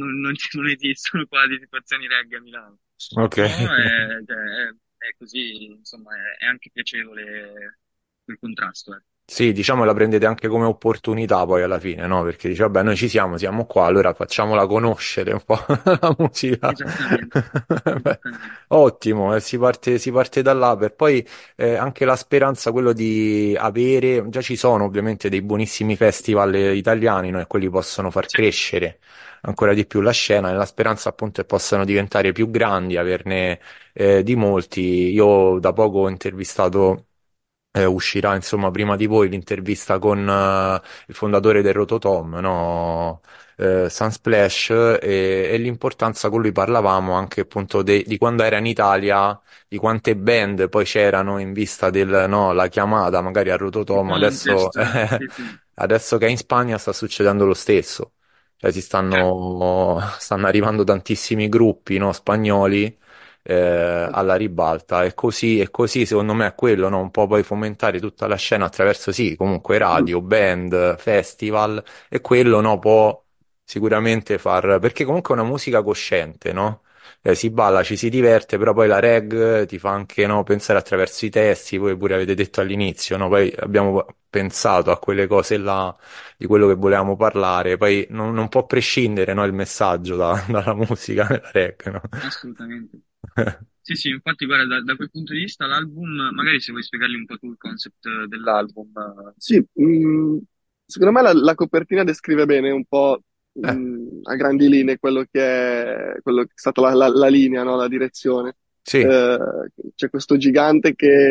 non esistono quasi situazioni reggae a Milano. Ok. Però cioè, è così, insomma, è anche piacevole quel contrasto, eh. Sì, diciamo la prendete anche come opportunità poi alla fine, no? Perché dice, vabbè, noi ci siamo, siamo qua, allora facciamola conoscere un po' la musica. Esattamente, Beh, esattamente. ottimo, si parte da là per poi anche la speranza, quello di avere, già ci sono ovviamente dei buonissimi festival italiani, no? E quelli possono far Sì, crescere ancora di più la scena, e la speranza appunto che possano diventare più grandi, averne di molti. Io da poco ho intervistato uscirà insomma prima di voi l'intervista con il fondatore del Rototom, no? Sunsplash e l'importanza con lui parlavamo anche appunto di quando era in Italia, di quante band poi c'erano in vista del, no, la chiamata magari a il Rototom, adesso, contest, sì, sì. adesso che è in Spagna sta succedendo lo stesso, cioè Cioè, stanno arrivando tantissimi gruppi, no, spagnoli alla ribalta e così secondo me è quello, no? Un po' poi fomentare tutta la scena attraverso sì, comunque radio, band, festival e quello no, può sicuramente far, perché comunque è una musica cosciente, no? Si balla, ci si diverte, però poi la reg ti fa anche no, pensare attraverso i testi, voi pure avete detto all'inizio, no? Poi abbiamo pensato a quelle cose là di quello che volevamo parlare, poi non può prescindere no, il messaggio dalla musica nella reg, no? assolutamente. Sì, sì, infatti, guarda, da quel punto di vista l'album, magari se vuoi spiegargli un po' tu il concept dell'album. Sì, secondo me la copertina descrive bene un po' Eh, a grandi linee quello che è stata la linea, no? La direzione. sì. Eh, C'è questo gigante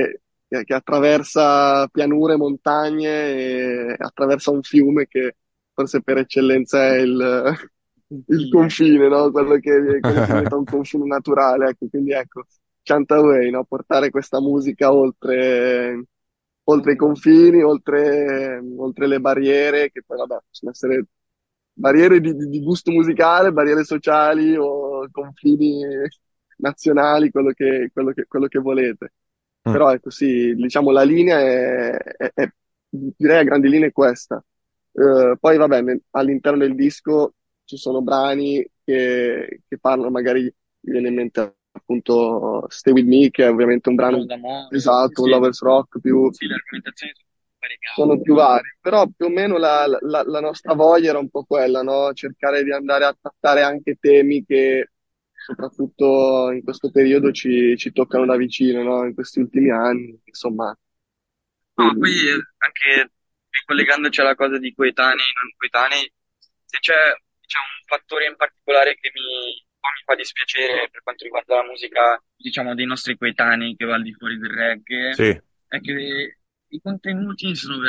che attraversa pianure, montagne e attraversa un fiume che forse per eccellenza è il Fine. confine, no? Quello che diventa un confine naturale. Ecco, quindi ecco, Chantaway, no? Portare questa musica oltre i confini, oltre le barriere, che poi vabbè, possono essere barriere di gusto musicale, barriere sociali o confini nazionali, quello che volete. Mm. Però ecco sì, diciamo la linea direi a grandi linee questa. Poi vabbè, all'interno del disco ci sono brani che parlano, magari mi viene in mente appunto Stay With Me, che è ovviamente un Parlo brano d'amore, sì, esatto, un sì, lovers rock più, sì, le argomentazioni sono più vari, però più o meno la nostra voglia era un po' quella, no? Cercare di andare a trattare anche temi che soprattutto in questo periodo ci toccano da vicino, no? In questi ultimi anni, insomma. no, poi il- anche ricollegandoci alla cosa di coetanei e non coetanei, se c'è un fattore in particolare che un po' mi fa dispiacere per quanto riguarda la musica, diciamo, dei nostri coetanei che va al di fuori del reggae, Sì, è che i contenuti sono veramente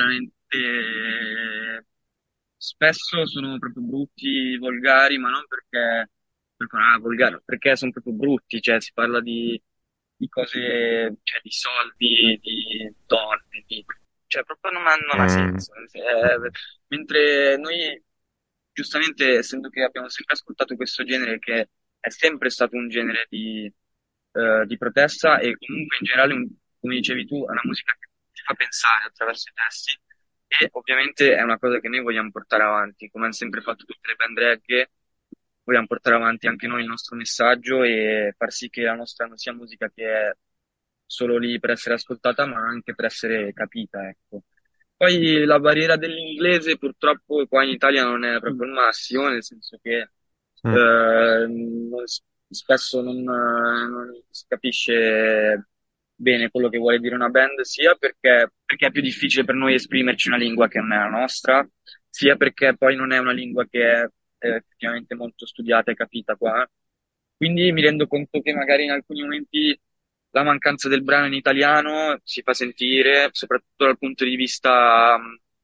spesso sono proprio brutti, volgari, ma non volgari, perché sono proprio brutti, cioè si parla di cose, cioè di soldi, di donne, cioè proprio non ha Mm. senso. Mentre noi, giustamente, essendo che abbiamo sempre ascoltato questo genere che è sempre stato un genere di protesta e comunque in generale, come dicevi tu, è una musica che ti fa pensare attraverso i testi e ovviamente è una cosa che noi vogliamo portare avanti, come hanno sempre fatto tutte le band reggae, vogliamo portare avanti anche noi il nostro messaggio e far sì che la nostra non sia musica che è solo lì per essere ascoltata, ma anche per essere capita, ecco. Poi la barriera dell'inglese purtroppo qua in Italia non è proprio il massimo, nel senso che Mm. spesso non si capisce bene quello che vuole dire una band, sia perché è più difficile per noi esprimerci una lingua che non è la nostra, sia perché poi non è una lingua che è effettivamente molto studiata e capita qua. Quindi mi rendo conto che magari in alcuni momenti la mancanza del brano in italiano si fa sentire, soprattutto dal punto di vista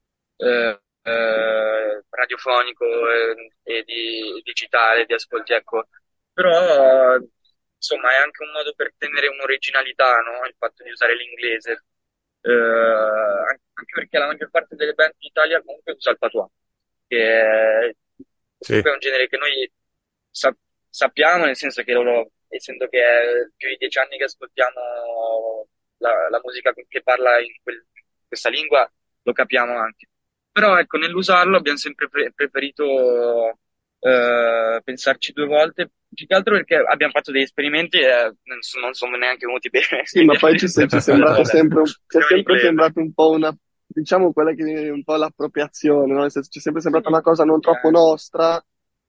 radiofonico e digitale, di ascolti, ecco. Però, insomma, è anche un modo per tenere un'originalità, no? Il fatto di usare l'inglese. Anche perché la maggior parte delle band in Italia comunque usa il patois, che è Sì. comunque è un genere che noi sa- sappiamo, nel senso che loro, essendo che è più di 10 anni che ascoltiamo la musica che parla in questa lingua, lo capiamo anche. Però ecco, nell'usarlo abbiamo sempre preferito pensarci due volte, più che altro perché abbiamo fatto degli esperimenti e non sono neanche venuti bene, Sì, ma quindi poi abbiamo ci è fatto sembrato vabbè, sempre, ci è usiamo sempre l'inglese. sembrato un po' una, diciamo, quella che è un po' l'appropriazione, no? Nel senso, ci è sempre sembrata Sì, una cosa non sì, troppo anche. nostra.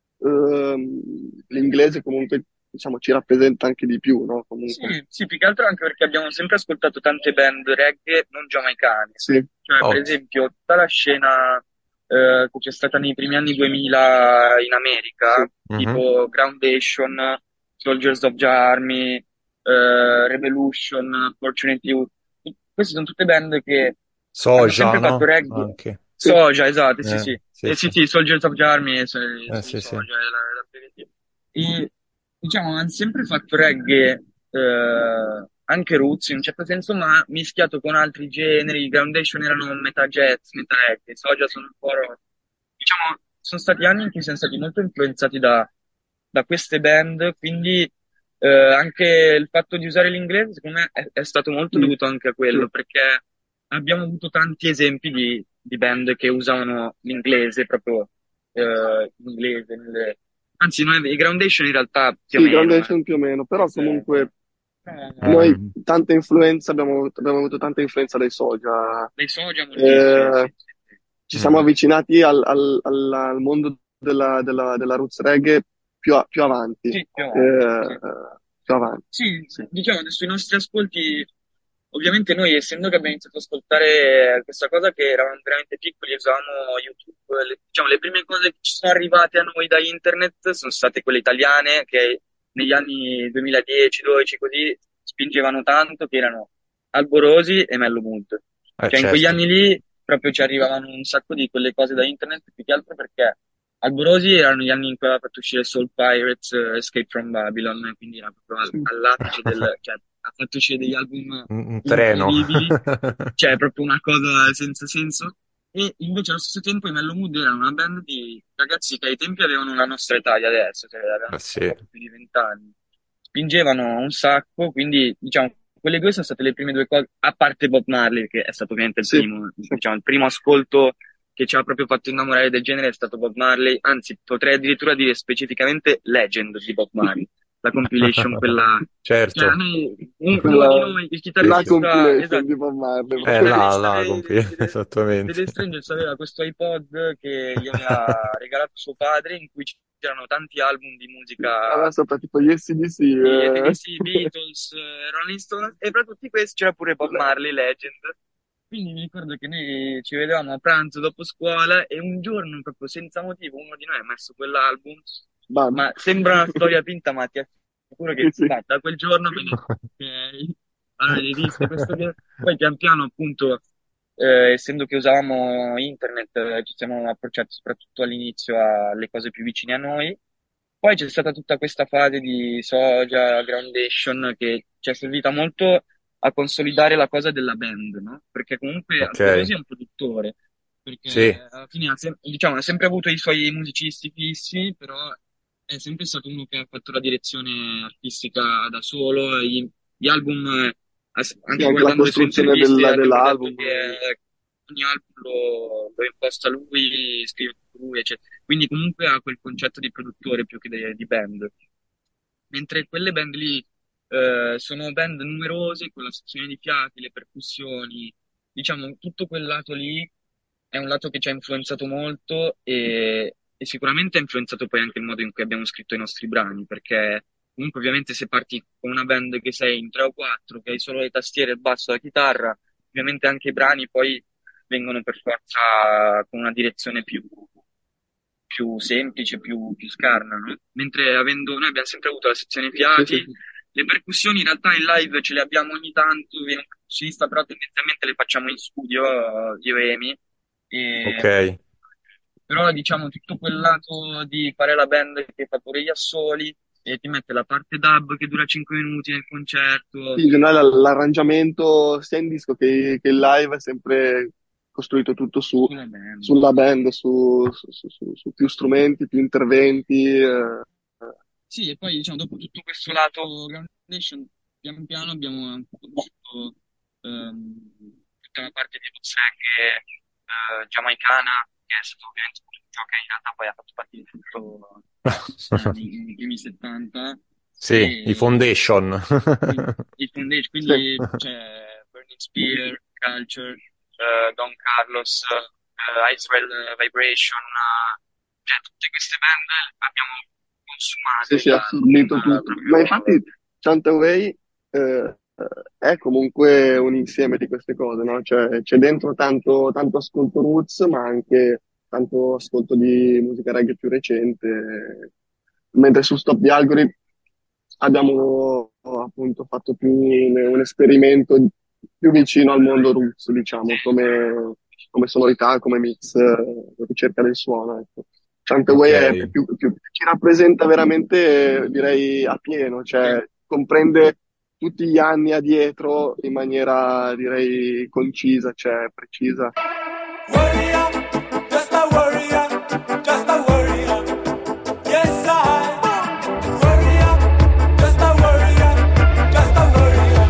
L'inglese comunque, diciamo, ci rappresenta anche di più, no? Comunque, Sì, sì, più che altro anche perché abbiamo sempre ascoltato tante band reggae non giamaicane. sì, Cioè, per Ottimo. esempio, tutta la scena che c'è stata nei primi anni 2000 in sì. America, Mhm. tipo Groundation, Soldiers of the Army, Revolution, Fortunate Youth. Queste sono tutte band che hanno Soja, sempre fatto no? reggae. Anche. Sì, Soja, esatto, sì, sì. Sì, Sì, sì. sì, Soldiers of the Army sono i Sì, sì. Soja, è l'abbreviatura. E diciamo, hanno sempre fatto reggae, anche roots in un certo senso, ma mischiato con altri generi. I Groundation erano metà jazz, metà reggae, i Soja sono un po' rock. Diciamo, sono stati anni in cui siamo stati molto influenzati da queste band, quindi anche il fatto di usare l'inglese, secondo me, è stato molto mm, dovuto anche a sì. quello, perché abbiamo avuto tanti esempi di band che usavano l'inglese, proprio inglese, anzi, i Groundation in realtà più o Sì, meno, Groundation più o meno, però Sì. comunque noi Mm. tanta influenza, abbiamo avuto tanta influenza dai social. dei Soja moltissimo, sì, Eh, sì, sì. ci siamo Mm. avvicinati al mondo della roots reggae più avanti. Sì, più avanti, sì. Più avanti, Sì, sì. diciamo, adesso i nostri ascolti, ovviamente noi, essendo che abbiamo iniziato ad ascoltare questa cosa che eravamo veramente piccoli, usavamo YouTube, diciamo, le prime cose che ci sono arrivate a noi da internet sono state quelle italiane, che negli anni 2010-12 così spingevano tanto, che erano Alborosi e Mellow Mood. Cioè in quegli Certo. anni lì proprio ci arrivavano un sacco di quelle cose da internet, più che altro perché Alborosi erano gli anni in cui aveva fatto uscire Soul Pirates, Escape from Babylon, quindi era proprio Sì. all'apice cioè ha fatto uscire degli album Un treno. incredibili, cioè è proprio una cosa senza senso. E invece allo stesso tempo i Mellow Mood erano una band di ragazzi che ai tempi avevano la nostra età di adesso, cioè avevano Sì. poco più di 20 anni. Spingevano un sacco, quindi diciamo quelle due sono state le prime due cose, a parte Bob Marley, che è stato ovviamente Sì, sì. diciamo, il primo ascolto che ci ha proprio fatto innamorare del genere è stato Bob Marley, anzi potrei addirittura dire specificamente Legend di Bob Marley, la compilation, quella. Cioè, a Certo. noi, uno di Quella, noi, il Sì, la sì. chitarrista, compilation esatto, di Bob Marley il proprio. chitarrista Esattamente. delle Strangers aveva questo iPod che gli aveva regalato suo padre, in cui c'erano tanti album di musica Aveva sopra tipo gli AC/DC. di AC/DC, Beatles, Rolling Stones, e tra tutti questi c'era pure Bob Marley, Legend. Quindi mi ricordo che noi ci vedevamo a pranzo dopo scuola e un giorno, proprio senza motivo, uno di noi ha messo quell'album. Bam. Ma sembra una storia finta, ma ti assicuro Sì, che sì. da quel giorno me ne. Ok, allora, devi visto questo che. Poi pian piano, appunto, essendo che usavamo internet, ci siamo approcciati soprattutto all'inizio alle cose più vicine a noi. Poi c'è stata tutta questa fase di Soja, Groundation, che ci è servita molto a consolidare la cosa della band, no? Perché comunque Ok, Albertosi è un produttore, sì, perché alla fine diciamo, ha sempre avuto i suoi musicisti fissi, però è sempre stato uno che ha fatto la direzione artistica da solo. Gli album, Sì, anche anche la guardando le sue costruzione interviste, ha sempre detto dell'album. che ogni album lo imposta lui, scrive tutto lui, eccetera. Quindi comunque ha quel concetto di produttore più che di band. Mentre quelle band lì sono band numerose, con la sezione di fiati, le percussioni, diciamo, tutto quel lato lì è un lato che ci ha influenzato molto e sicuramente ha influenzato poi anche il modo in cui abbiamo scritto i nostri brani, perché comunque ovviamente se parti con una band che sei in tre o quattro, che hai solo le tastiere, il basso e la chitarra, ovviamente anche i brani poi vengono per forza con una direzione più semplice, più scarna, no? Mentre noi abbiamo sempre avuto la sezione Sì, sì, fiati, sì. le percussioni in realtà in live ce le abbiamo ogni tanto, viene un percussionista, però tendenzialmente le facciamo in studio, io e Amy, ok. però diciamo tutto quel lato di fare la band che fa pure gli assoli e ti mette la parte dub che dura 5 minuti nel concerto, Sì, in generale l'arrangiamento sia in disco che in live è sempre costruito tutto sulla band. sulla band, su più strumenti, più interventi. Sì, e poi diciamo dopo tutto questo lato Ground Nation, piano piano abbiamo anche conosciuto tutta la parte di Luzzeghe giamaicana, che è stato ovviamente ciò che in realtà poi ha fatto partire tutto nei primi 70 Sì, i e Foundation. i foundation, Sì. quindi c'è Burning Spear, Culture, Don Carlos, Israel Vibration, cioè tutte queste band le abbiamo Sì, consumate sì, ha assorbito tutto. Ma infatti Chantaway è comunque un insieme di queste cose, no? Cioè, c'è dentro tanto ascolto roots, ma anche tanto ascolto di musica reggae più recente. Mentre su Stop the Algorithm abbiamo appunto fatto più un esperimento più vicino al mondo roots, diciamo, come sonorità, come mix, ricerca del suono, ecco. Ok, Chantaway ci rappresenta veramente, direi, a pieno, sì. cioè comprende tutti gli anni addietro in maniera, direi, concisa, cioè precisa. Warrior, just a warrior, just a warrior. Yes, I. Warrior, just a warrior, just a warrior.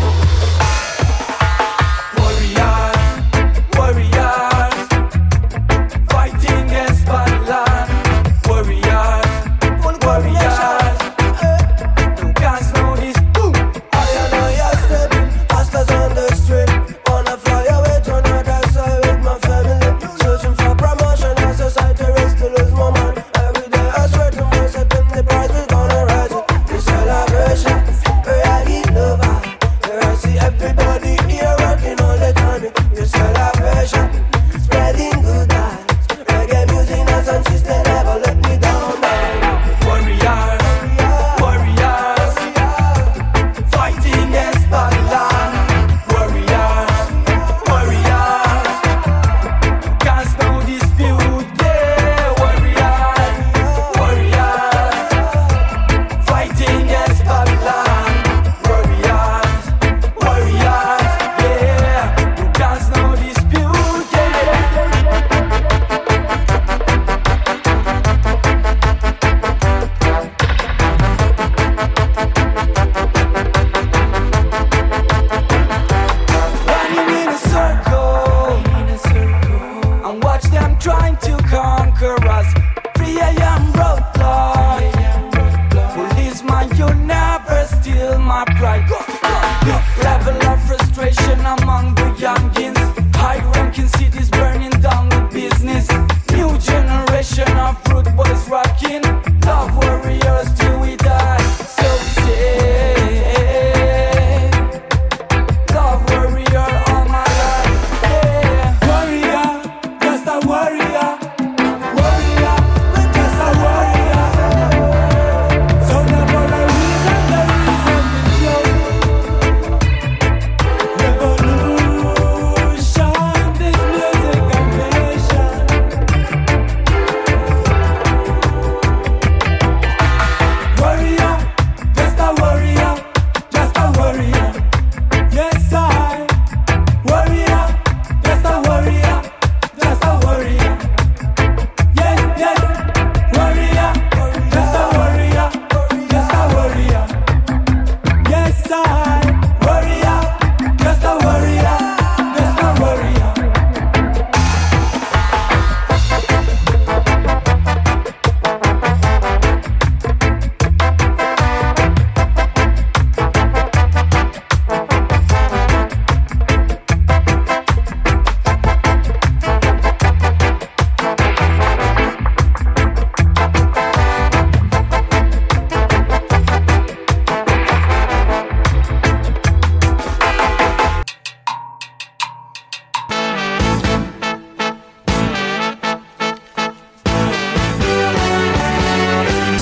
Warriors, warriors, fighting against Babylon. Warriors, warriors, you can't know this. I know you're stepping fast as on the street. Wanna fly away to another side with my family. Searching for promotion as society race to lose my mind. Every day I swear to myself and the price is gonna rise. It's celebration, where I eat love. Where I see everybody here working all the time. It's celebration, spreading good vibes. Reggae music, and some sister never let me down. Warriors, warriors, fighting against Babylon. Warriors, warriors, cast no dispute. Yeah, warriors, warriors, fighting against Babylon. Warriors, warriors, yeah, cast no dispute. Running in a circle, and watch them trying to conquer us. 3 a.m. roadblock, policeman, you never steal my pride. Level of frustration among the youngins. High-ranking cities burning down with business. New generation of fruit boys rocking. Love warriors till we die. So say, love warrior all my life. Yeah. Warrior, just a warrior. Warrior,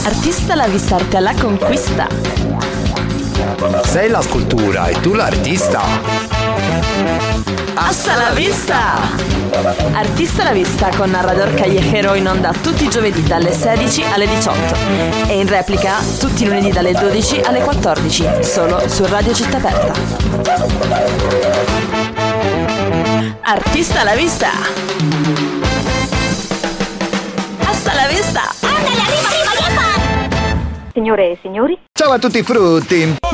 Artista la vista arte alla conquista. Sei la scultura e tu l'artista. Hasta la vista! Artista la vista con narrador callejero in onda tutti i giovedì dalle 16 alle 18 e in replica tutti i lunedì dalle 12 alle 14 solo su Radio Città Aperta. Artista la vista! Hasta la vista! Signore e signori, Ciao a tutti frutti!